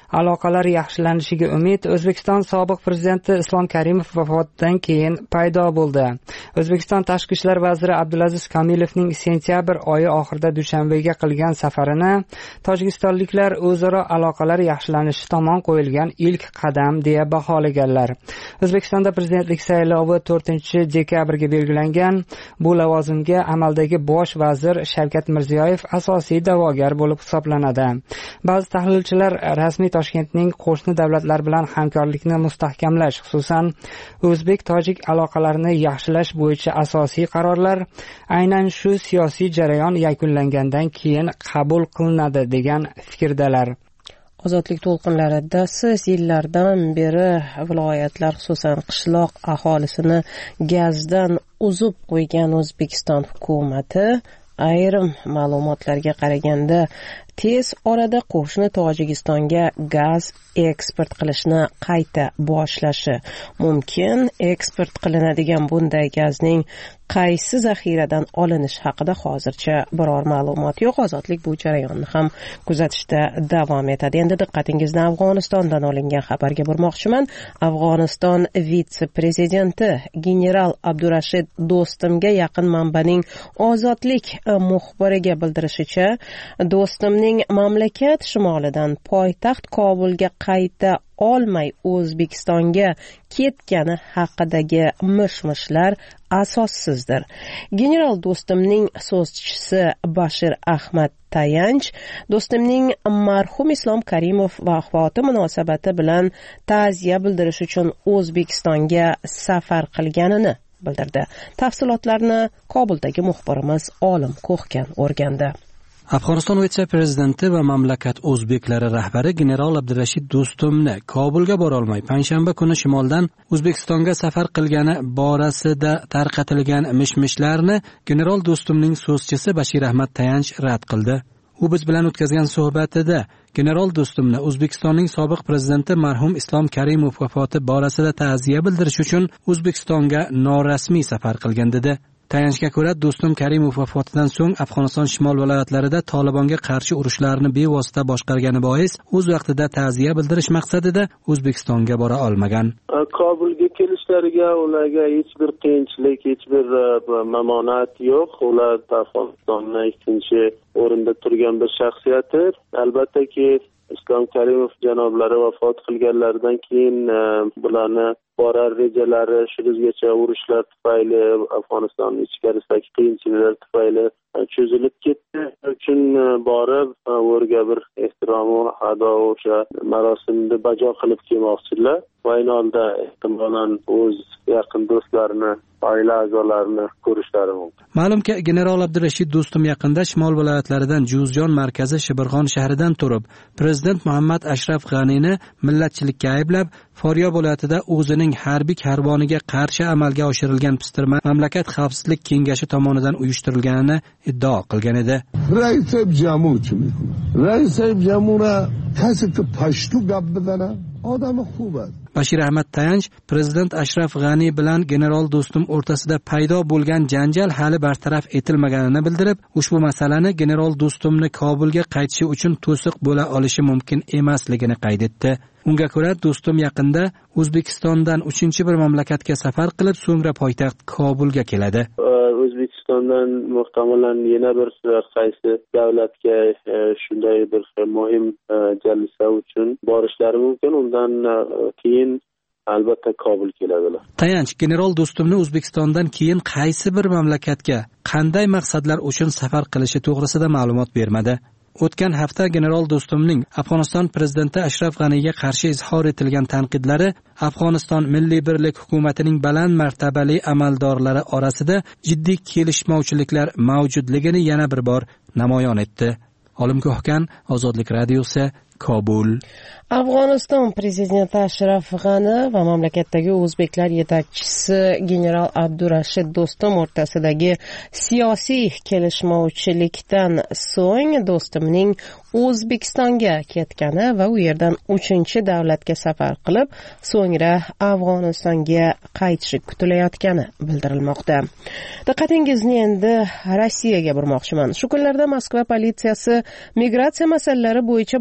S10: aloqalar yaxshilanishiga umid O'zbekiston sobiq prezidenti Islom Karimov vafotidan keyin paydo bo'ldi. O'zbekiston tashqi ishlar vaziri Abdulaziz Kamilovning sentyabr oyi oxirida Dushanbega qilgan safarini tojikistonliklar o'zaro aloqalar yaxshilanishi tomon qo'yilgan ilk qadam deya baholaganlar. O'zbekistonda prezidentlik saylovi 4-dekabrga belgilangan. Bu lavozimga amaldagi bosh vazir Shavkat Mirziyoyev asosiy da'vogar bo'lib hisoblanadi. Ba'zi tahlilchilar rasmiy Toshkentning qo'shni davlatlar bilan hamkorlikni mustahkamlash, xususan o'zbek-tojik aloqalarini yaxshilash bo'yicha asosiy qarorlar aynan shu siyosiy jarayon yakunlangandan keyin qabul qilinadi degan fikrdalar.
S1: Ozodlik to'lqinlarida siz yillardan beri viloyatlar, xususan qishloq aholisini gazdan uzib qo'ygan O'zbekiston hukumati ayrim ma'lumotlarga qaraganda tez orada qo'shni Tojikistonga gaz eksport qilishni qayta boshlashi mumkin. Eksport qilinadigan bunday gazning qaysi zaxiradan olinishi haqida hozircha biror ma'lumot yo'q. Ozodlik bu jarayonni ham kuzatishda davom etadi. Endi diqqatingizni Afg'onistondan olingan xabarga burmoqchiman. Afg'oniston vitse-prezidenti general Abdurashid Do'stumga yaqin manbaning Ozodlik muxbiriga bildirishicha, Do'stumning mamlakat shimolidan poytaxt Kobulga qayta olmay O'zbekistonga ketgani haqidagi mish-mishlar asossizdir. General Do'stumning so'zchisi Bashir Ahmad Tayanch Do'stumning marhum Islom Karimov vafoti munosabati bilan ta'ziya bildirish uchun O'zbekistonga safar qilganini bildirdi. Tafsilotlarni Kobuldagi muxbirimiz Olim Ko'xkan o'rgandi.
S11: Afg'oniston vitse-prezidenti va mamlakat o'zbeklari rahbari general Abdurashid Do'stumni Kobulga borolmay payshanba kuni shimoldan O'zbekistonga safar qilgani borasida tarqatilgan mish-mishlarni general Do'stumning so'zchisi Bashir Ahmad Tayanch rad qildi. U biz bilan o'tkazgan suhbatida general Do'stumni O'zbekistonning sobiq prezidenti marhum Islom Karimov vafoti borasida ta'ziya bildirish uchun O'zbekistonga norasmiy safar qilgan dedi. Tayanchga ko'ra, Do'stum Karimov vafotidan so'ng Afg'oniston shimol viloyatlarida Tolibonga qarshi urushlarni bevosita boshqargani bois o'z vaqtida ta'ziya bildirish maqsadida O'zbekistonga bora olmagan.
S12: Kobulga kelishlariga ularga hech bir qiyinchilik, hech bir mamonat yo'q. Ular Afg'onistonning ikkinchi o'rinda turgan bir shaxsiyatdir. Albattaki Islom Karimov janoblari vafot qilganlaridan keyin bularni borar rejalari shungacha urushlar tufayli Afg'onistonning ichkarisidagi qiyinchiliklar tufayli cho'zilib ketdi. Uchun borib o'rga bir ehtirom va ado o'sha marosimni bajo qilib kelmoqchilar. Va ayni holda ehtimolan o'z yaqin do'stlarini, oila a'zolarini ko'rishlari mumkin.
S11: Ma'lumki, general Abdurashid Do'stum yaqinda shimol viloyatlaridan Juzjon markazi Shibirg'on shahridan turib, prezident Muhammad Ashraf G'anini millatchilikka ayblab, Foryob viloyatida o'zining harbiy karvoniga qarshi amalga oshirilgan pistirma mamlakat xavfsizlik kengashi tomonidan uyushtirilganini iddao qilgan edi.
S13: Rais jamur Rais jamura kasb pashtu gap bizana odami xubat.
S11: Bashir Ahmad Tayanch prezident Ashraf G'ani bilan general Do'stum o'rtasida paydo bo'lgan janjal hali bartaraf etilmaganini bildirib, ushbu masalani general Do'stumni Kobulga qaytishi uchun to'siq bo'la olishi mumkin emasligini qayd etdi. Unga ko'ra, Do'stum yaqinda O'zbekistondan 3-chi bir mamlakatga safar qilib, so'ngra poytaxt Kobulga keladi.
S12: O'zbekistondan muhtamolan yana bir qaysi davlatga shunday bir muhim jalsa uchun borishlari mumkin. Undan keyin albatta Kobul keladilar.
S11: Tayanch general Do'stumni O'zbekistondan keyin qaysi bir mamlakatga, qanday maqsadlar uchun safar qilishi to'g'risida ma'lumot bermadi. O'tgan hafta general Do'stumning Afg'oniston prezidenti Ashraf G'aniga qarshi izhor etilgan tanqidlari Afg'oniston Milliy birlik hukumatining baland martabali amaldorlari orasida jiddiy kelishmovchiliklar mavjudligini yana bir bor namoyon etdi. Olim Ko'xkan, Ozodlik radiosi, Kobul.
S1: Afg'oniston prezidenti Ashraf G'ani va mamlakatdagi o'zbeklar yetakchisi general Abdurashid Do'stum o'rtasidagi siyosiy kelishmovchilikdan so'ng Do'stumning O'zbekistonga ketgani va u yerdan 3-chi davlatga safar qilib, so'ngra Afg'onistonga qaytishi kutilayotgani bildirilmoqda. Diqqatingizni endi Rossiyaga burmoqchiman. Shu kunlarda Moskva politsiyasi migratsiya masalalari bo'yicha boshqarma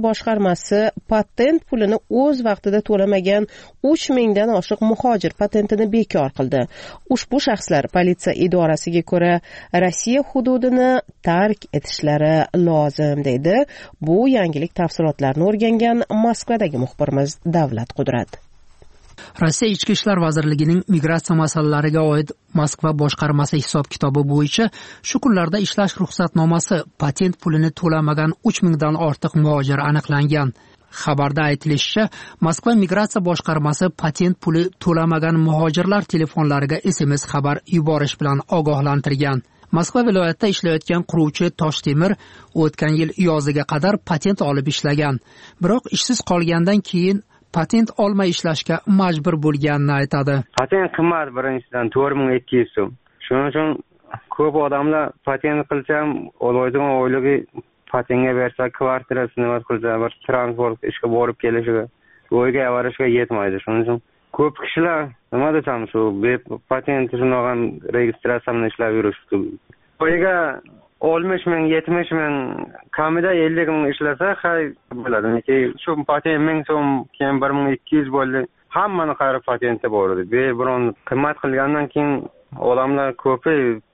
S1: tuzilmasi patent pulini o'z vaqtida to'lamagan 3000 dan oshiq muhojir patentini bekor qildi. Ushbu shaxslar politsiya idorasiga ko'ra Rossiya hududini tark etishlari lozim deydi. Bu yangilik tafsilotlarini o'rgangan Moskvadagi muxbirimiz Davlat Qudrat.
S14: Rossiya Ichki ishlar vazirligining migratsiya masalalariga oid Moskva boshqarmasi hisob-kitobi bo'yicha shu kunlarda ishlash ruxsatnomasi patent pulini to'lamagan 3000 dan ortiq muhojir aniqlangan. Xabarda aytilishicha, Moskva migratsiya boshqarmasi patent puli to'lamagan muhojirlar telefonlariga SMS xabar yuborish bilan ogohlantirgan. Moskva viloyatida ishlayotgan quruvchi Toshtemir o'tgan yil yoziga qadar patent olib ishlagan. Biroq ishsiz qolgandan keyin patent olmay ishlashga majbur bo'lganini aytadi.
S15: Patent qimmat, birinchidan 4200 so'm. Shuning uchun ko'p odamlar patent qilsam, o'ylaydigan o'yligi patentga bersa, kvartirasini nima qilsa, bir transport ishga borib kelishiga, o'yga avarishga yetmaydi. Shuning uchun ko'p kishilar nima desam, shu patent shunaqan registratsiyani ishlab yurishdi. O'yga 60 ming, 70 ming, kamida 50 ming ishlasa, hay bo'ladi. Shu patent 1000 so'm, keyin 1200 bo'ldi. Hammani qarab patenti bor edi. Biron qimmat qilgandan keyin odamlar ko'pi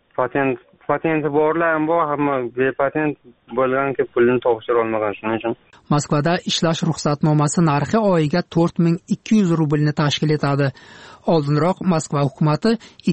S15: patenti borlar ham bor, hamma bepatent bo'lganki pulini topshira olmagan. Shuning uchun
S14: Moskvada ishlash ruxsatnomasi narxi oyiga 4200 rublni tashkil etadi. Oldinroq Moskva hukumati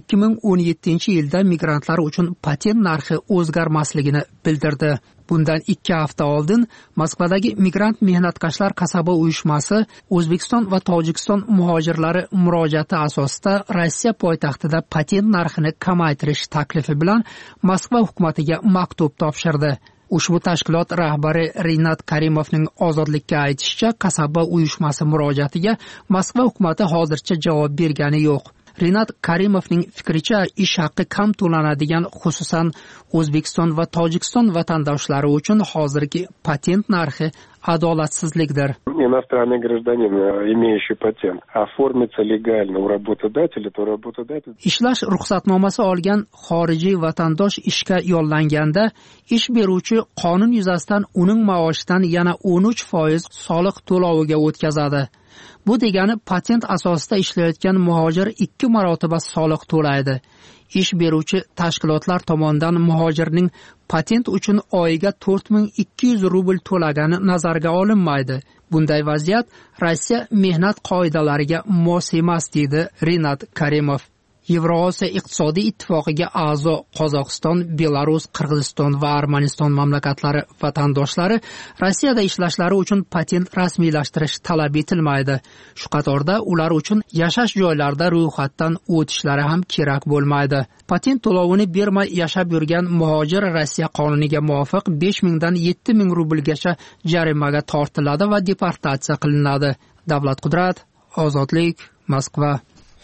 S14: 2017-yilda migrantlar uchun patent narxi o'zgarmasligini bildirdi. Bundan 2 hafta oldin Moskvadagi migrant mehnatkashlar kasaba uyushmasi O'zbekiston va Tojikiston muhojirlari murojaati asosida Rossiya poytaxtida patent narxini kamaytirish taklifi bilan Moskva hukumatiga maktub topshirdi. Ushbu tashkilot rahbari Rinat Karimovning ozodlikka aytishicha, kasaba uyushmasi murojaatiga Moskva hukumati hozircha javob bergani yo'q. Rinat Karimovning fikricha, ish haqi kam to'lanadigan, xususan O'zbekiston va Tojikiston vatandoshlari uchun hozirgi patent narxi adolatsizlikdir.
S16: Иностранный гражданин, имеющий патент, оформится легально у работодателя, то работодатель...
S14: Ishlash ruxsatnomasi olgan xorijiy vatandosh ishga yollanganda, ish beruvchi qonun yuzasidan uning maoshidan yana 13% soliq to'loviga o'tkazadi. Bu degani patent asosida ishlayotgan muhojir 2 marotaba soliq to'laydi. Ish beruvchi tashkilotlar tomonidan muhojirning patent uchun oyiga 4200 rubl to'lagani nazarga olinmaydi. Bunday vaziyat Rossiya mehnat qoidalariga mos emas, deydi Rinat Karimov. Yevrosiyo iqtisodiy ittifoqiga a'zo Qozog'iston, Belarus, Qirg'iziston va Armaniston mamlakatlari vatandoshlari Rossiyada ishlashlari uchun patent rasmiylashtirish talab etilmaydi. Shu qatorda ular uchun yashash joylarida ro'yxatdan o'tishlari ham kerak bo'lmaydi. Patent to'lovini bermay yashab yurgan muhojir Rossiya qonuniga muvofiq 5000 dan 7000 rublgacha jarimaga tortiladi va deportatsiya qilinadi. Davlat Qudrat, Ozodlik, Moskva.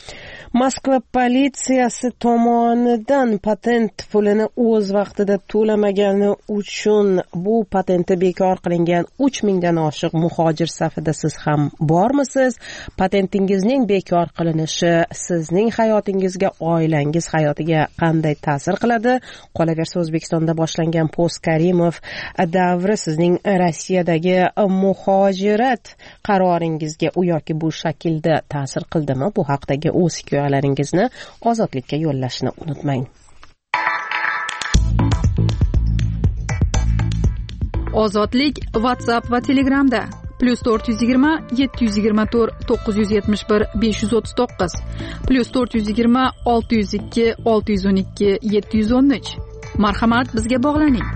S1: Moskva politsiyasi tomonidan patent pulini o'z vaqtida to'lamagani uchun bu patenti bekor qilingan 3000 dan oshiq muhojir safida siz ham bormisiz? Patentingizning bekor qilinishi sizning hayotingizga, oilangiz hayotiga qanday ta'sir qiladi? Qolaversa, O'zbekistonda boshlangan Post Karimov davri sizning Rossiyadagi muhojirat qaroringizga u yoki bu shaklda ta'sir qildimi? Bu haqdagi o'z hikoyalaringizni Ozodlikka yo'llashni unutmang.
S17: Ozodlik WhatsApp va Telegramda +420 724 971 539 +420 602 612 713. Marhamat, bizga bog'laning.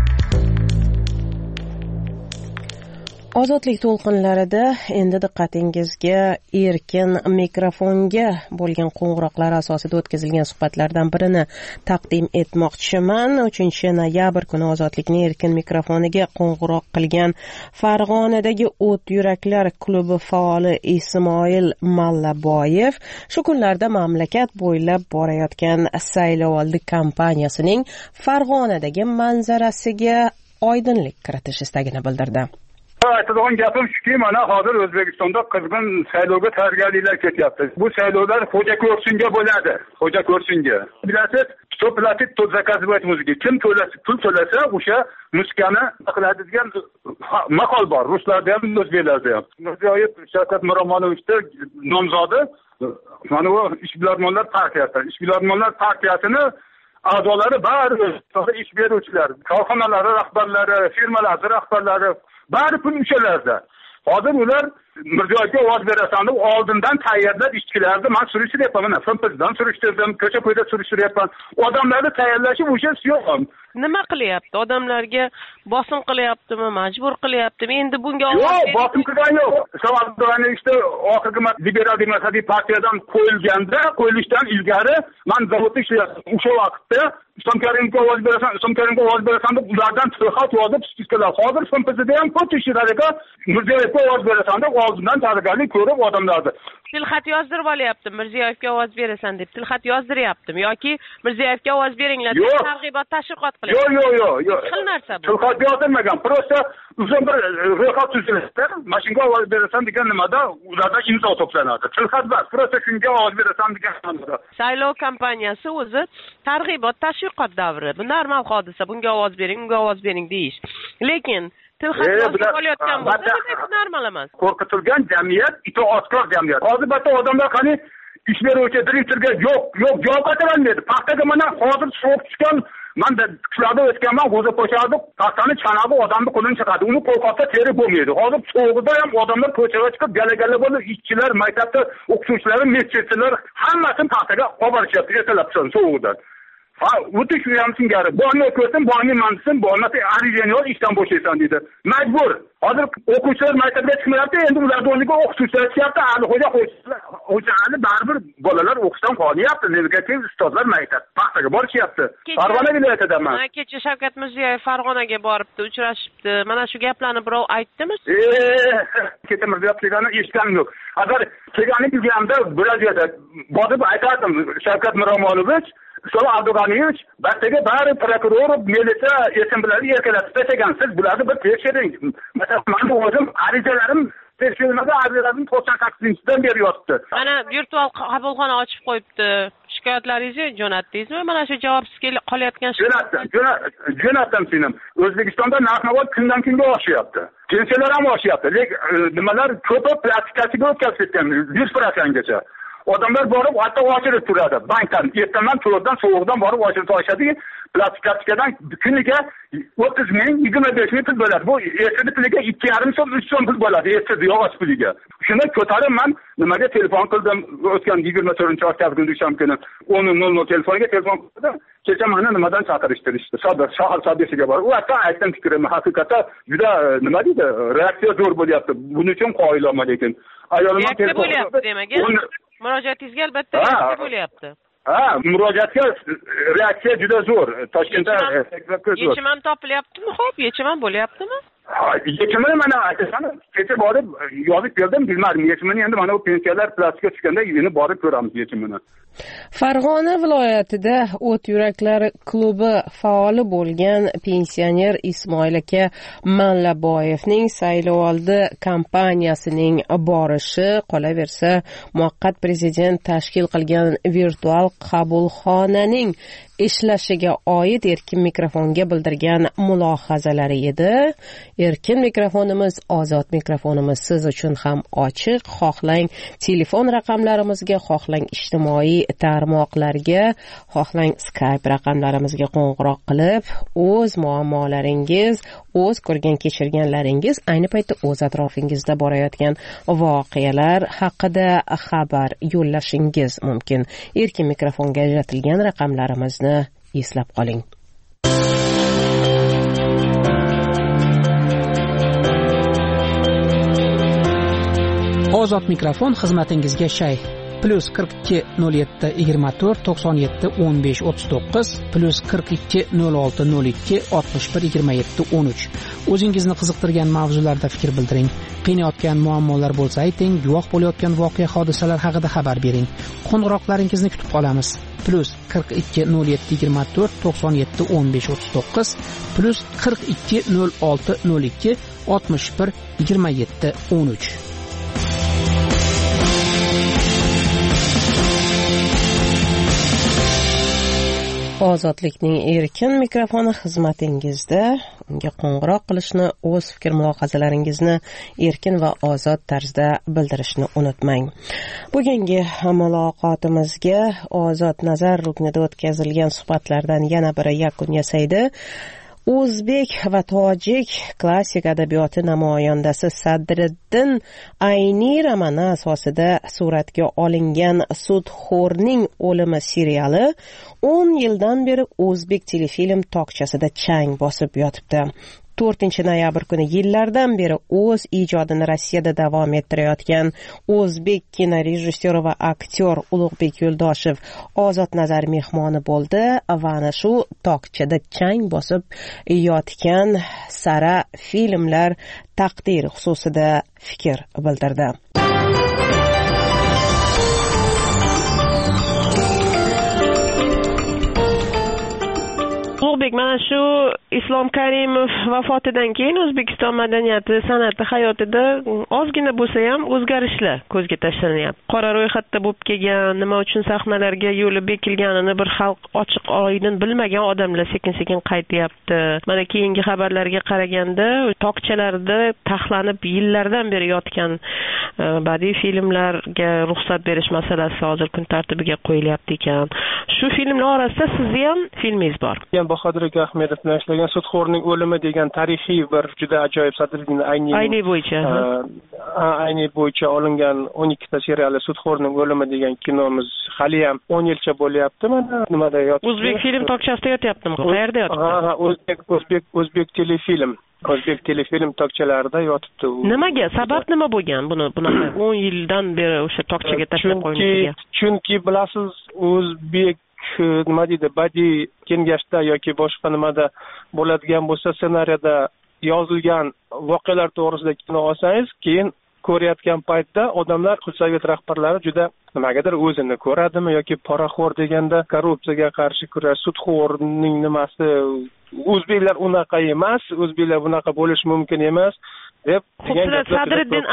S1: Ozodlik to'lqinlarida endi diqqatingizga erkin mikrofonga bo'lgan qo'ng'iroqlar asosida o'tkazilgan suhbatlardan birini taqdim etmoqchiman. 3-noyabr kuni Ozodlikning erkin mikrofoniga qo'ng'iroq qilgan Farg'onadagi O't yuraklar klubi faoli Ismoil Mallaboyev shu kunlarda mamlakat bo'ylab borayotgan saylovoldi kampaniyasining Farg'onadagi manzarasiga oydinlik kiritish istagini bildirdi.
S18: Aytadigan gapim shuki, mana hozir O'zbekistonda qizg'in saylovga tayyorgarliklar ketyapti. Bu saylovlar xo'ja ko'rsinga bo'ladi. Xo'ja ko'rsinga. Bilasiz, кто платит, тот заказывает музыку. Kim pul to'lasa, o'sha muzikani qiladi degan maqol bor. Ruslarda ham, o'zbeklarda ham. Mirziyoyev Shavkat Miromonovichda nomzodi mana bu Ishbilarmonlar partiyasi. Ishbilarmonlar partiyasini a'zolari bari ish beruvchilar, korxonalar rahbarlari, firmalar rahbarlari bari pul ushalarda. Hozir ular Mirziyoyevga ovoz berasan deb oldindan tayyorlab ishchilarni men surishtiryapman. Mana FMPdan surishtirdim, ko'cha-ko'yda surishtiryapman. Odamlarni tayyorlashib o'sha yo'q.
S1: Nima qilyapti? Odamlarga bosim qilyaptimi, majbur qilyaptimi? Endi bunga
S18: yo'q, bosim qilgan yo'q. Savodlarni işte oxirgi liberal demokratik partiyadan qo'yilishdan ilgari men zavodda ishlayapman. O'sha vaqtda Somkarimga ovoz berasan deb ulardan tilxat yozib spiskalar. Hozir FMPda ham ko'p ishlarga Mirziyoyevga ovoz berasan deb oldindan tayyorgarlik ko'rib odamlarni
S1: tilxat yozdirib olyaptim. Mirziyoyevga ovoz berasan deb tilxat yozdiryaptim yoki Mirziyoyevga ovoz beringlar deb targ'ibot tashviqot qilyapti.
S18: Yo'q.
S1: Xil narsa bu.
S18: Tilxat yozdirmagan. Prosta uzun bir ro'yxat tuziladi. Mashinaga ovoz berasan degan nimada ularda imzo to'planadi. Tilxat bor. Prosta shunga ovoz berasan degan nimada.
S1: Saylov kampaniyasi o'zi targ'ibot tashviqot davri. Bu normal hodisa. Bunga ovoz bering, bunga ovoz bering deyish. Lekin tilxat yozib olayotgan bo'lsa, normal emas.
S18: Qo'rqitilgan jamiyat itoatkor jamiyat. Hozir bitta odamlar qani ish beruvchi direktorga yo'q javob qaytarolmaydi. Paxtaga mana hozir sovuq tushgan, men de kuchlarda o'tganman, g'o'za qo'shardi, paxtani chanadi, odamni qo'lini chiqadi. Uni qo'lqopda terib bo'lmaydi. Hozir sovuqda ham odamlar ko'chaga chiqib gala-gala bo'lib, ishchilar, maktabda o'qituvchilar, medsetchilar hammasini paxtaga olib borishyapti, ertalab sovuqda. O'tish ham singari. Borni ko'rsin, borni mansin, bormasa arizani yo'q, ishdan bo'shaysan dedi. Majbur. Hozir o'quvchilar maktabga chiqmayapti, endi ularni o'rniga o'qituvchilar chiqyapti. Ali xo'ja baribir bolalar o'qishdan qolmayapti. Negativ ustozlar maktab paxtaga borishyapti. Farg'ona viloyatidaman.
S1: Kecha Shavkat Mirziyoyev Farg'onaga boribdi, uchrashibdi. Mana shu gaplarni birov aytdimi?
S18: Kecha Mirziyoyev kelganini eshitganim yo'q. Agar kelganini bilganimda bo'lajadi. Borib aytardim, Shavkat Miromonovich So'l Abdug'aniyevich, battaga bari prokuror, militsiya esimlarni erkalatib tashlagansiz. Bularni bir tekshiring. Masalan, men o'zim arizalarim tekshirilmadi, arizalarim 98-dan beri yotibdi.
S1: Mana virtual qabulxona ochib qo'yibdi. Shikoyatlaringizni jo'natdingizmi? Mana shu javobsiz qolayotgan
S18: jo'natdim senim. O'zbekistonda narx-navo kundan kunga oshyapti. Pensiyalar ham oshyapti. Lekin nimalar ko'p plastikasiga o'tkazib ketgan 100%gacha. Odamlar borib hatto ochirib turadi. Bankdan, ertaman to'rdan sovuqdan borib ochirib olishadi. Plastik kartikadan kuniga 30 ming, 25 ming pul bo'ladi. Bu eski puliga 2,5 so'm, 3 so'm pul bo'ladi. Eski yog'och puliga. Shuni ko'tarib men nimaga telefon qildim? O'tgan 24-oktyabr kuni dushanba kuni 10:00 telefoniga telefon qildim. Kecha meni nimadan chaqirishtirishdi? Shahar savdosiga borib, u yerda aytdim fikrimni. Haqiqatda juda nima deydi? Reaksiya zo'r bo'lyapti. Buning uchun qoyilman lekin. Ayolim
S1: telefon bo'lyapti demaga. Murojaatingizga albatta bo'lyapti.
S18: Murojaatga reaksiya juda zo'r. Toshkentda
S1: yechim ham topilyaptimi? Xo'p, yechim ham bo'lyaptimi?
S18: Yechimini mana aytasan, kecha borib yozib berdim, bilmadim. Yechimini endi mana bu pensiyalar plastikka tushganda yana borib ko'ramiz yechimini.
S1: Farg'ona viloyatida O't yuraklar klubi faoli bo'lgan pensioner Ismoil aka Mallaboyevning saylovoldi kampaniyasining borishi, qolaversa muvaqqat prezident tashkil qilgan virtual qabulxonaning ishlashiga oid erkin mikrofonga bildirgan mulohazalari edi. Erkin mikrofonimiz, ozod mikrofonimiz siz uchun ham ochiq. Xohlang telefon raqamlarimizga, xohlang ijtimoiy tarmoqlarga, xohlang Skype raqamlarimizga qo'ng'iroq qilib, o'z muammolaringiz, o'z ko'rgan kechirganlaringiz, ayni paytda o'z atrofingizda borayotgan voqealar haqida xabar yo'llashingiz mumkin. Erkin mikrofonga ajratilgan raqamlarimizni eslab qoling.
S14: Ozod mikrofon xizmatingizga shay. plus 42 07 24 97 15 39 plus 42 06 02 61 27 13. O'zingizni qiziqtirgan mavzularda fikr bildiring. Qiynayotgan muammolar bo'lsa ayting, guvoh bo'layotgan voqea hodisalar haqida xabar bering. Qo'ng'iroqlaringizni kutib qolamiz. plus 42 07 24 97 15 39 plus 42 06 02 61 27 13.
S1: Ozodlikning erkin mikrofoni xizmatingizda. Unga qo'ng'iroq qilishni, o'z fikr mulohazalaringizni erkin va ozod tarzda bildirishni unutmang. Bugungi muloqotimizga Ozod nazar ruknida o'tkazilgan suhbatlardan yana biri yakun yasaydi. O'zbek va tojik klassik adabiyoti namoyandasi Sadriddin Ayni romani asosida suratga olingan Sudxo'rning o'limi seriali 10 yildan beri o'zbek telefilm tokchasida chang bosib yotibdi. 4 noyabr kuni yillardan beri o'z ijodini Rossiyada davom ettirayotgan o'zbek kinorejissyori va aktyor Ulug'bek Yo'ldoshev Ozod nazar mehmoni bo'ldi va ana shu tokchada chang bosib yotgan sara filmlar taqdiri xususida fikr bildirdi. Ulug'bek, mana shu Islom Karimov vafotidan keyin O'zbekiston madaniyati, san'ati hayotida ozgina bo'lsa ham o'zgarishlar ko'zga tashlanyapti. Qora ro'yxatda bo'lib kelgan, nima uchun sahnalarga yo'li bekilganini bir xalq ochiq oydin bilmagan odamlar sekin-sekin qaytyapti. Mana keyingi xabarlarga qaraganda, tokchalarda taxlanib yillardan beri yotgan badiiy filmlarga ruxsat berish masalasi hozir kun tartibiga qo'yilyapti ekan. Shu filmlar orasida sizni ham filmingiz bor.
S3: Bahodir Ahmedov bilan ishlagan Sudxo'rning o'limi degan tarixiy bir juda ajoyib Sadriddin Ayni bo'yicha olingan 12 ta seriali Sudxo'rning o'limi degan kinomiz hali ham 10 yilcha bo'lyapti. Mana nimada yotibdi? O'zbek film tokchasida yotyaptimi? Qayerda yotibdi? O'zbek telefilm. O'zbek telefilm tokchalarida yotibdi. Nimaga? Sabab nima bo'lgan buni bunaqa 10 yildan beri o'sha tokchaga tashlab qo'yilganiga? Chunki bilasiz, o'zbek nima deydi, badiiy kengashda yoki boshqa nimada bo'ladigan bo'lsa, ssenariyada yozilgan voqealar to'g'risida kino olsangiz, keyin ko'rayotgan paytda odamlar, Sovet rahbarlari juda nimagadir o'zini ko'radimi yoki poraxo'r deganda korrupsiyaga qarshi kurash, sudxo'rning nimasi, o'zbeklar unaqa emas, o'zbeklar bunaqa bo'lishi mumkin emas deb Sadriddin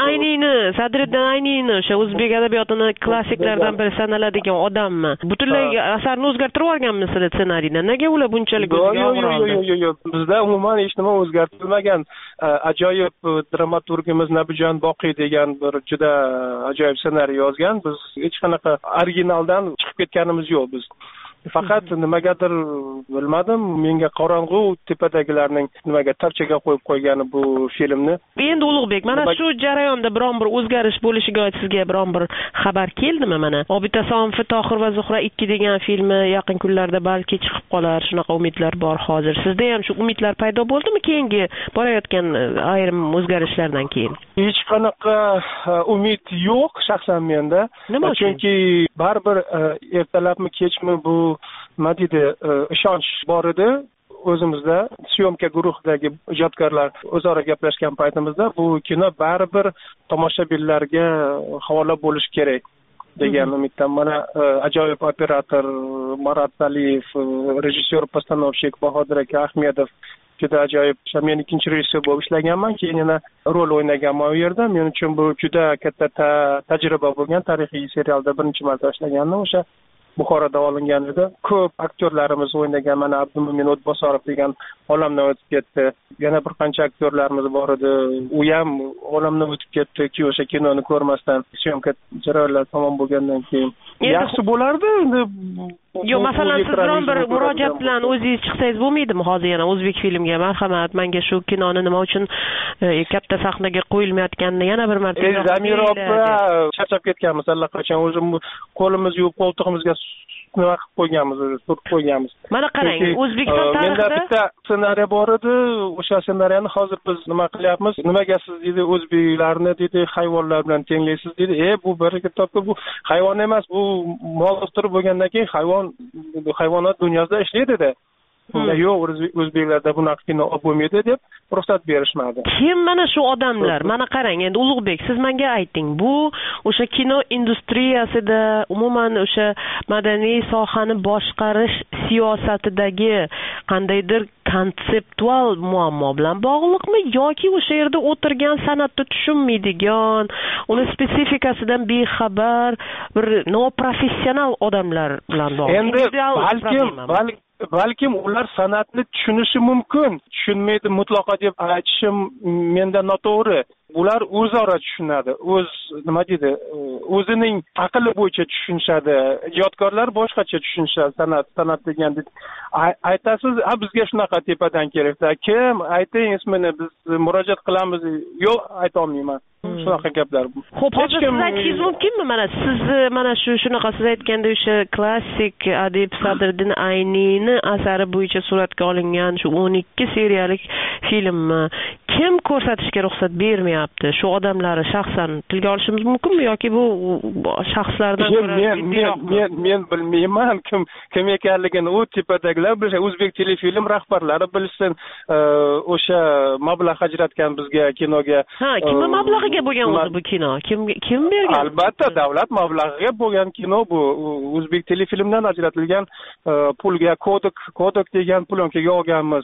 S3: Aynini o'sha o'zbek adabiyotini klassiklardan biri sanaladigan odammi? Butunlay asarni o'zgartirib olganmisizlar ssenariyda? Nega ular bunchalik o'ziga og'ir oldi? Yo'q. Bizda umuman hech nima o'zgartirilmagan. Ajoyib dramaturgimiz Nabijon Boqiy degan bir juda ajoyib ssenariy yozgan. Biz hech qanaqa originaldan chiqib ketganimiz yo'q biz. Faqat nimagadir bilmadim, menga qorong'u tepadagilarning nimaga tokchaga qo'yib qo'ygani bu filmni. Endi Ulug'bek, mana shu jarayonda biron bir o'zgarish bo'lishiga oid sizga biron bir xabar keldimi? Mana Obid Asomov Tohir va Zuhra 2 degan filmi yaqin kunlarda balki chiqib qolar, shunaqa umidlar bor hozir. Sizda ham shu umidlar paydo bo'ldimi keyingi borayotgan ayrim o'zgarishlardan keyin? Hech qanaqa umid yo'q shaxsan menda. Nima uchun? Chunki baribir ertalabmi kechmi bu nima deydi, ishonch bor edi o'zimizda. Syomka guruhidagi ijodkorlar o'zaro gaplashgan paytimizda bu kino baribir tomoshabinlarga havola bo'lishi kerak degan umiddan. Mana ajoyib operator Marat Aliyev, rejissyor postanovщик Bahodir Ahmedov juda ajoyib. Men ikkinchi rejissyor bo'lib ishlaganman, keyin yana rol o'ynaganman u yerda. Men uchun bu juda katta tajriba bo'lgan. Tarixiy serialda birinchi marta ishlagandim. O'sha Buxoroda olingan edi. Ko'p aktyorlarimiz o'ynagan. Mana Abdumo'min O'tbosarov degan olamdan o'tib ketdi. Yana bir qancha aktyorlarimiz bor edi. U ham olamdan o'tib ketdi-ki, o'sha kinoni ko'rmasdan syomka jarayonlar tamom bo'lgandan keyin yaxshi bo'lardi. Endi yo'q, masalan, siz biron bir murojaat bilan o'zingiz chiqsangiz bo'lmaydimi hozir yana o'zbek filmga? Marhamat, menga shu kinoni nima uchun katta sahnaga qo'yilmayotganini yana bir marta Zamir opa charchab ketganmiz allaqachon. O'zim qo'limiz yuvib qo'ltig'imizga nima qilib qo'yganmiz, surib qo'yganmiz.
S1: Mana qarang, O'zbekiston tarixida
S3: menda bitta ssenariy bor edi. O'sha ssenariyni hozir biz nima qilyapmiz? Nimaga siz dedi o'zbeklarni dedi hayvonlar bilan tenglaysiz dedi. Bu bir kitobda bu hayvon emas, bu mol o'stirib bo'lgandan keyin hayvonot dunyosida ishlaydi-da. Yo'q, o'zbeklarda bunaqa kino olib bo'lmaydi deb ruxsat berishmadi.
S1: Kim mana shu odamlar? Mana qarang, endi Ulug'bek, siz menga ayting, bu o'sha kino industriyasida, umuman o'sha madaniy sohani boshqarish siyosatidagi qandaydir konseptual muammo bilan bog'liqmi yoki o'sha yerda o'tirgan san'atni tushunmaydigan, uni spesifikasidan bexabar bir noprofessional odamlar bilan bog'liq?
S3: Endi balkim ular san'atni tushunishi mumkin, tushunmaydi mutlaqo deb aytishim menda noto'g'ri. Ular o'zaro tushunadi, nima deydi, o'zining aqli bo'yicha tushunishadi. Ijodkorlar boshqacha tushunishadi san'at deganda. Aytasiz, bizga shunaqa tepadan kerakda. Kim? Ayting ismini, biz murojaat qilamiz. Yo'q, ayta olmayman. Shunaqa gaplar.
S1: Xo'p, hozir siz aytishingiz mumkinmi? Mana siz mana shunaqa siz aytganda o'sha klassik adib Sadriddin Ayniyni asari bo'yicha suratga olingan shu 12 seriyalik filmni kim ko'rsatishga ruxsat bermayapti? Shu odamlarni shaxsan tilga olishimiz mumkinmi yoki bu shaxslardan
S3: men bilmayman kim ekanligini. U tepadagilar bilsa, o'zbek telefilm rahbarlari bilsin. O'sha mablag' ajratgan bizga kinoga.
S1: Kimni mablag'iga bo'lgan o'zi bu kino? Kim bergan?
S3: Albatta, davlat mablag'iga bo'lgan kino bu. O'zbek telefilmdan ajratilgan pulga kodek degan plyonkaga olganmiz.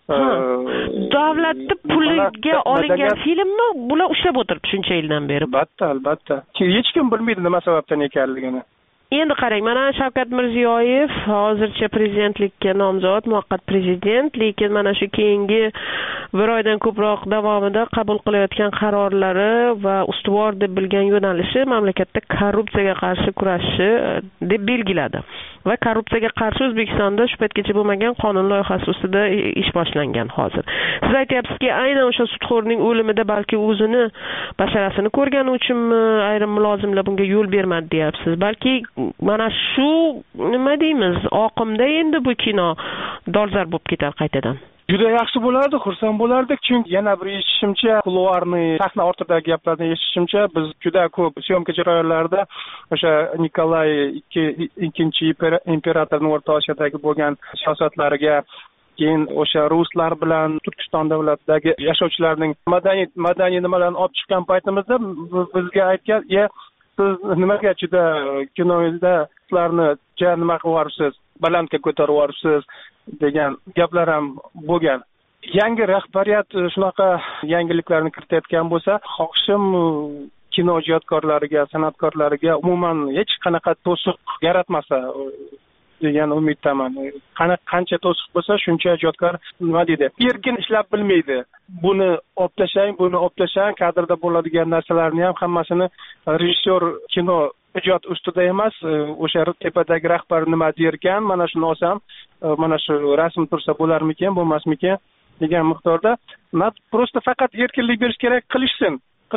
S1: Davlatni puliga olingan filmmi? Bular ushlab o'tiribdi shuncha yildan beri.
S3: Albatta. Hech kim bilmaydi nima sababdan ekanligini.
S1: Endi qarang, mana Shavkat Mirziyoyev hozircha prezidentlikka nomzod, muvaqqat prezident, lekin mana shu keyingi bir oydan ko'proq davomida qabul qilayotgan qarorlari va ustuvor deb bilgan yo'nalishi mamlakatda korrupsiyaga qarshi kurashishi deb belgiladi. Va korrupsiyaga qarshi O'zbekistonda shu paytgacha bo'lmagan qonun loyihasi ustida ish boshlangan hozir. Siz aytyapsizki, aynan o'sha sudxo'rning o'limida balki o'zini basharasini ko'rgani uchunmi ayrim mulozimlar bunga yo'l bermadi deyapsiz. Balki mana shu nima deymiz, oqimda endi bu kino dolzarb bo'lib ketar qaytadan.
S3: Juda yaxshi bo'lardi, xursand bo'lardik, chunki yana bir eshitishimcha, kuloarni, sahna ortidagi gaplarni eshitishimcha, biz juda ko'p syomka jarayonlarida o'sha Nikolay ikkinchi imperatorning O'rta Osiyodagi bo'lgan siyosatlariga, keyin o'sha ruslar bilan Turkiston davlatidagi yashovchilarning madaniy nimalarni olib chiqqan paytimizda bizga aytgan, siz nimaga juda kinoda sizlarni nima qilyapsiz, balandga ko'tarib yuboribsiz degan gaplar ham bo'lgan. Yangi rahbariyat shunaqa yangiliklarni kiritayotgan bo'lsa, xohishim kino ijodkorlariga, san'atkorlariga umuman hech qanaqa to'siq yaratmasa degan umiddaman. Qancha to'siq bo'lsa, shuncha ijodkor nima deydi, erkin ishlab bilmaydi. Buni olib tashlang, kadrda bo'ladigan narsalarni ham hammasini rejissyor kino ijod ustida emas, o'sha tepadagi rahbar nima derkan, mana shuni olsam, mana shu rasm tursa bo'larmikan, bo'lmasmikan degan miqdorda prosta faqat erkinlik berish kerak, qilishsin,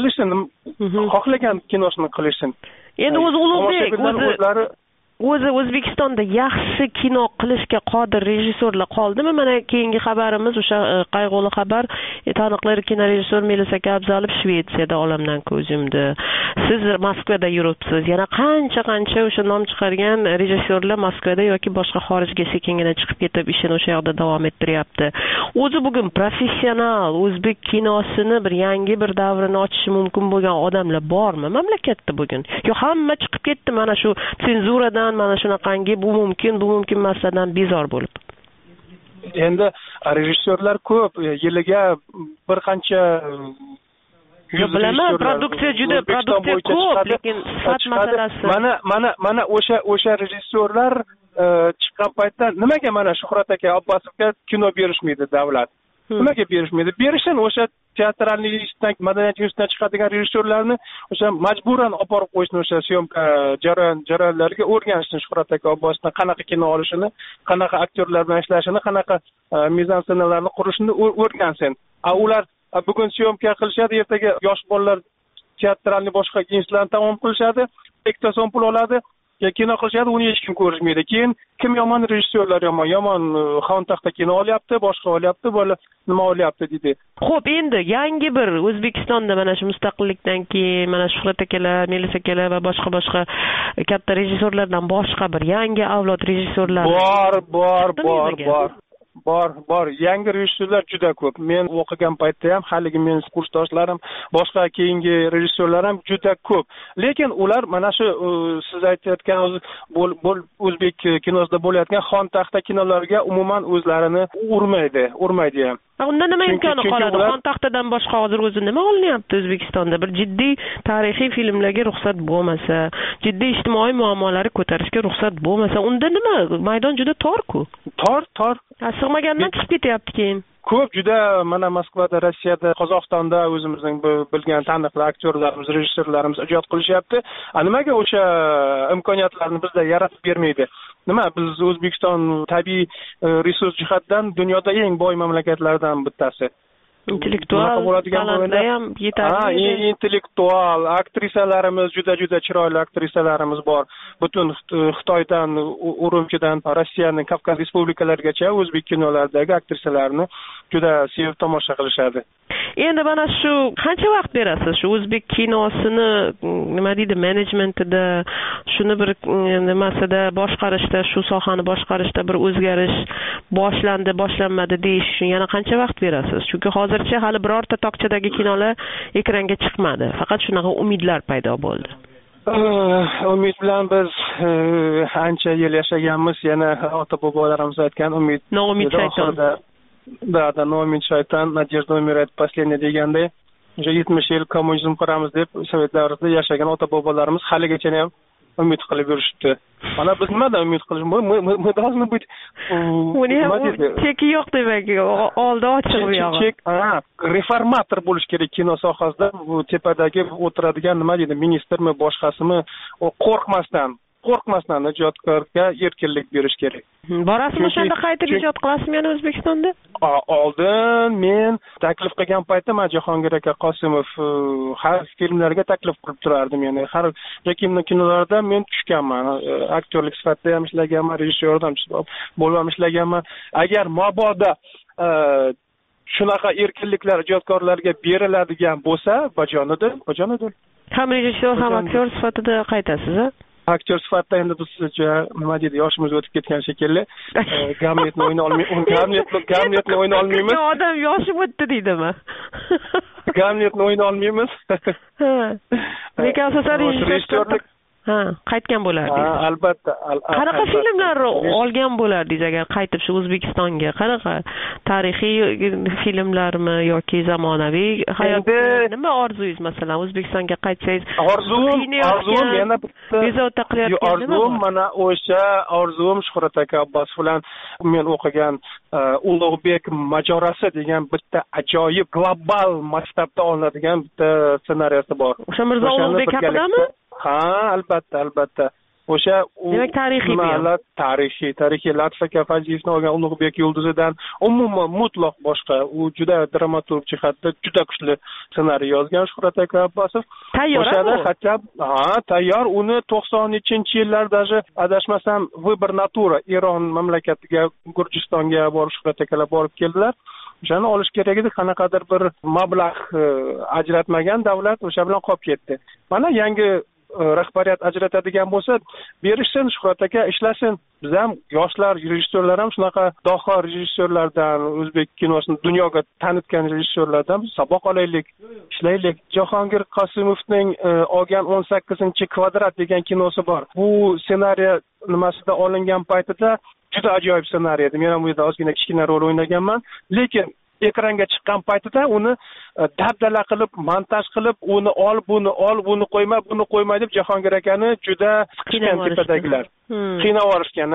S3: xohlagan kinosini qilishsin.
S1: Endi o'zi Ulug'bek o'zi O'zbekistonda yaxshi kino qilishga qodir rejissyorlar qoldimi? Mana keyingi xabarimiz o'sha qayg'uli xabar, taniqli kino rejissyor Melisaka Abzalov Shvetsiyada olamdan ko'z yumdi. Siz Moskvada yuribsiz. Yana qancha o'sha nom chiqargan rejissyorlar Moskvada yoki boshqa xorijga sekingina chiqib ketib ishini o'sha yoqda davom ettiryapti. O'zi bugun professional o'zbek kinosini bir yangi bir davrini ochishi mumkin bo'lgan odamlar bormi mamlakatda bugun? Yo hamma chiqib ketdi mana shu senzuradan, mana shunaqangi bu mumkin masaladan bezor bo'lib.
S3: Endi rejissyorlar ko'p, yiliga bir qancha
S1: bilaman, produksiya ko'p, lekin sifat masalasi.
S3: Mana o'sha rejissyorlar chiqqan paytda nimaga mana Shuhrat aka Abbosovga kino berishmaydi davlat? Nimaga berishmaydi? Berishin o'sha teatralniy institutdan, madaniyat institutidan chiqadigan rejissyorlarni o'sha majburan olib borib qo'yishni, o'sha syomka jarayonlariga o'rganishni, Shuhrat aka Abbosovdan qanaqa kino olishini, qanaqa aktyorlar bilan ishlashini, qanaqa mizansenalarni qurishini o'rgansin. Ular bugun syomka qilishadi, ertaga yosh bolalar teatralniy boshqa institutlarni tamom qilishadi, ikkita so'm pul oladi, kino qilishadi, uni hech kim ko'rishmaydi. Keyin kim yomon rejissyorlar yomon xontaxta kino olyapti, boshqa olyapti, bola nima olyapti deydi.
S1: Xo'p, endi yangi bir O'zbekistonda mana shu mustaqillikdan keyin mana Shuhrat akalar, Melis akalar va boshqa katta rejissyorlardan boshqa bir yangi avlod rejissyorlar bor. Yangi rejissyorlar juda ko'p. Men o'qigan paytda ham haligi men kursdoshlarim, boshqa keyingi rejissyorlar ham juda ko'p. Lekin ular mana shu siz aytayotgan o'zbek kinosida bo'layotgan xontaxta kinolarga umuman o'zlarini urmaydi ham. Unda nima imkoni qoladi? Xontaxtadan boshqa hozir o'zi nima olinyapti O'zbekistonda? Bir jiddiy tarixiy filmlarga ruxsat bo'lmasa, jiddiy ijtimoiy muammolarni ko'tarishga ruxsat bo'lmasa, unda nima? Maydon juda tor-ku.
S3: Tor.
S1: Sig'magandan chiqib ketyapti keyin.
S3: Ko'p juda mana Moskvada, Rossiyada, Qozog'istonda o'zimizning bilgan taniqli aktyorlarimiz, rejissyorlarimiz ijod qilishyapti. Nimaga o'sha imkoniyatlarni bizda yaratib bermaydi? Nima, biz O'zbekiston tabiiy resurs jihatdan dunyoda eng boy mamlakatlardan bittasi.
S1: Intellektual talantlar ham yetarli.
S3: Intellektual aktrisalarimiz juda chiroyli aktrisalarimiz bor. Butun Xitoydan, Urumchidan, Rossiyaning Kavkaz respublikalarigacha o'zbek kinolaridagi aktrisalarni juda sevib tomosha qilishadi.
S1: Endi mana shu qancha vaqt berasiz shu o'zbek kinosini nima deydi, menejmentida, shuni bir nimasida boshqarishda, shu sohani boshqarishda bir o'zgarish boshlanmadi deyish uchun yana qancha vaqt berasiz? Chunki hozircha hali birorta tokchadagi kinolar ekranga chiqmadi. Faqat shunaqa umidlar paydo bo'ldi.
S3: Umid bilan biz ancha yil yashaganmiz, yana ota-bobolarimiz aytgan umid.
S1: Noumid shayton.
S3: Да, noumid shayton, надежда умирает последняя deganda, уже 70 yil kommunizm quramiz deb Sovet davrida yashagan ota-bobolarimiz haligacha ham umid qilib yurishibdi. Mana biz nimadan umid qilish? Мы должны быть
S1: cheki yo'q demak, oldi ochiq bu yog'i.
S3: Reformator bo'lish kerak kino sohasida. Bu tepadagi o'tiradigan nima deydi, ministrmi, boshqasimi, qo'rqmasdan ijodkorga erkinlik berish kerak.
S1: Borasizmi o'shanda qaytib ijod qilasizmi yana O'zbekistonda?
S3: Oldin men taklif qilgan paytda Jahongir aka Qosimov har filmlarga taklif qilib turardim. Ya'ni har kinolarda men tushganman. Aktyorlik sifatida ham ishlaganman, rejissyor ham bo'lib ishlaganman. Agar mabodo shunaqa erkinliklar ijodkorlarga beriladigan bo'lsa, bajonidir.
S1: Ham rejissyor, ham aktyor sifatida qaytasiz, a?
S3: Aktyor sifatida endi biz nima deydi, yoshimiz o'tib ketgan shekilli. Gamletni o'yna olmaymiz.
S1: Odam yoshim o'tdi deydimi?
S3: Gamletni o'yna olmaymiz.
S1: Lekin asosan rejissyorlik qaytgan bo'lardingiz.
S3: Albatta.
S1: Qanaqa filmlar olgan bo'lardingiz agar qaytib shu O'zbekistonga? Qanaqa tarixiy filmlarmi yoki zamonaviy hayot? Nima orzungiz masalan O'zbekistonga qaytsangiz?
S3: Orzum yana
S1: bezovta qilayotgan nima?
S3: Orzum mana o'sha orzum Shuhrat aka Abbos bilan men o'qigan Ulug'bek majorasi degan bitta ajoyib global masshtabda olinadigan bitta ssenariysi bor.
S1: O'sha Mirzo Ulug'bek haqidami?
S3: Ha, albatta. O'sha
S1: demak tarixiy
S3: tarixiy Latif aka Faziyevni olgan Ulug'bek yulduzidan umuman mutlaq boshqa. U juda dramaturg jihatda juda kuchli ssenariy yozgan Shuhrat aka Abbosov. O'shada tayyor. Uni 90-yillar даже adashmasam Vыбор Natura Eron mamlakatiga, Gurjistonga borib Shuhrat akalar borib keldilar. O'shani olish kerak edi, qanaqadir bir mablag' ajratmagan davlat o'sha bilan qolib ketdi. Mana yangi rahbariyat ajratadigan bo'lsa, berishsin, Shuhrat aka ishlasin. Biz ham yoshlar rejissyorlar ham shunaqa doho rejissyorlardan, o'zbek kinosini dunyoga tanitgan rejissyorlardan saboq olaylik, ishlaylik. Jahongir Qosimovning olgan 18-kvadrat degan kinosi bor. Bu ssenariy nimasida olingan paytida juda ajoyib ssenariy edi. Men ham bu yerda ozgina kichkina rol o'ynaganman, lekin ekranga chiqqan paytida uni dabdala qilib, montaj qilib, uni ol, buni qo'yma deb Jahongir akani juda qiynab tepadagilar. Qiynab yuborishgan,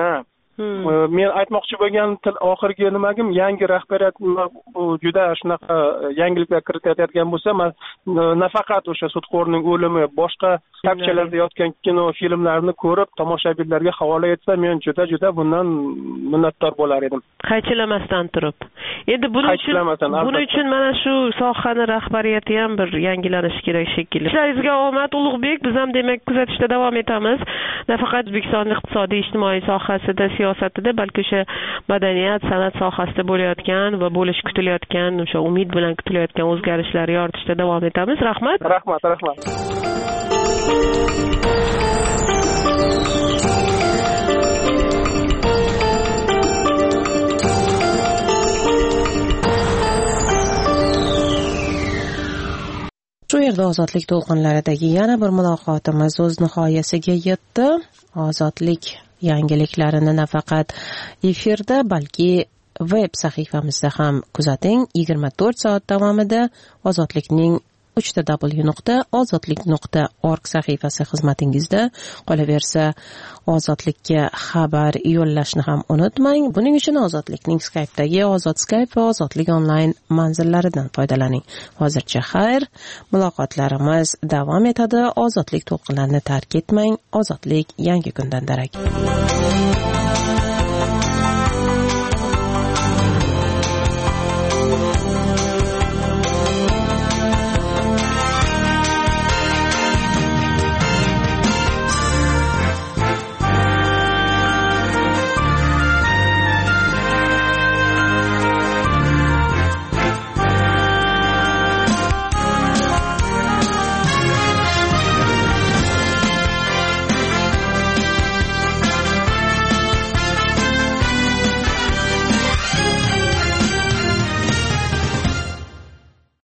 S3: men aytmoqchi bo'lgan oxirgi nimagim yangi rahbariyat bu juda shunaqa yangiliklar kiritayotgan bo'lsa, nafaqat o'sha sudxo'rning o'limi, boshqa kapchalarda yotgan kino filmlarini ko'rib tomoshabinlarga havola etsa, men juda bundan minnatdor bo'lar edim.
S1: Qaychilamasdan turib. Endi buning uchun mana shu sohani rahbariyati ham bir yangilanishi kerak shekilli. Ishlaringizga omad, Ulug'bek. Biz ham demak kuzatishda davom etamiz. Nafaqat O'zbekistonning iqtisodiy, ijtimoiy sohasida, siyosatida, balki o'sha madaniyat, san'at sohasida bo'layotgan va bo'lish kutilayotgan, o'sha umid bilan kutilayotgan o'zgarishlarni yoritishda davom etamiz. Rahmat.
S3: Rahmat.
S1: Shu yerda ozodlik to'lqinlaridagi yana bir muloqotimiz o'z nihoyasiga yetdi. Ozodlik yangiliklarini nafaqat efirda, balki web sahifamizda ham kuzating. 24 soat davomida Ozodlikning www.ozodlik.org sahifasi xizmatingizda. Qolaversa, Ozodlikka xabar yo'llashni ham unutmang. Buning uchun Ozodlikning Skype'dagi Ozod Skype va Ozodlik onlayn manzillaridan foydalaning. Hozircha xayr, muloqotlarimiz davom etadi. Ozodlik to'lqinlarini tark etmang. Ozodlik yangi kundan darak.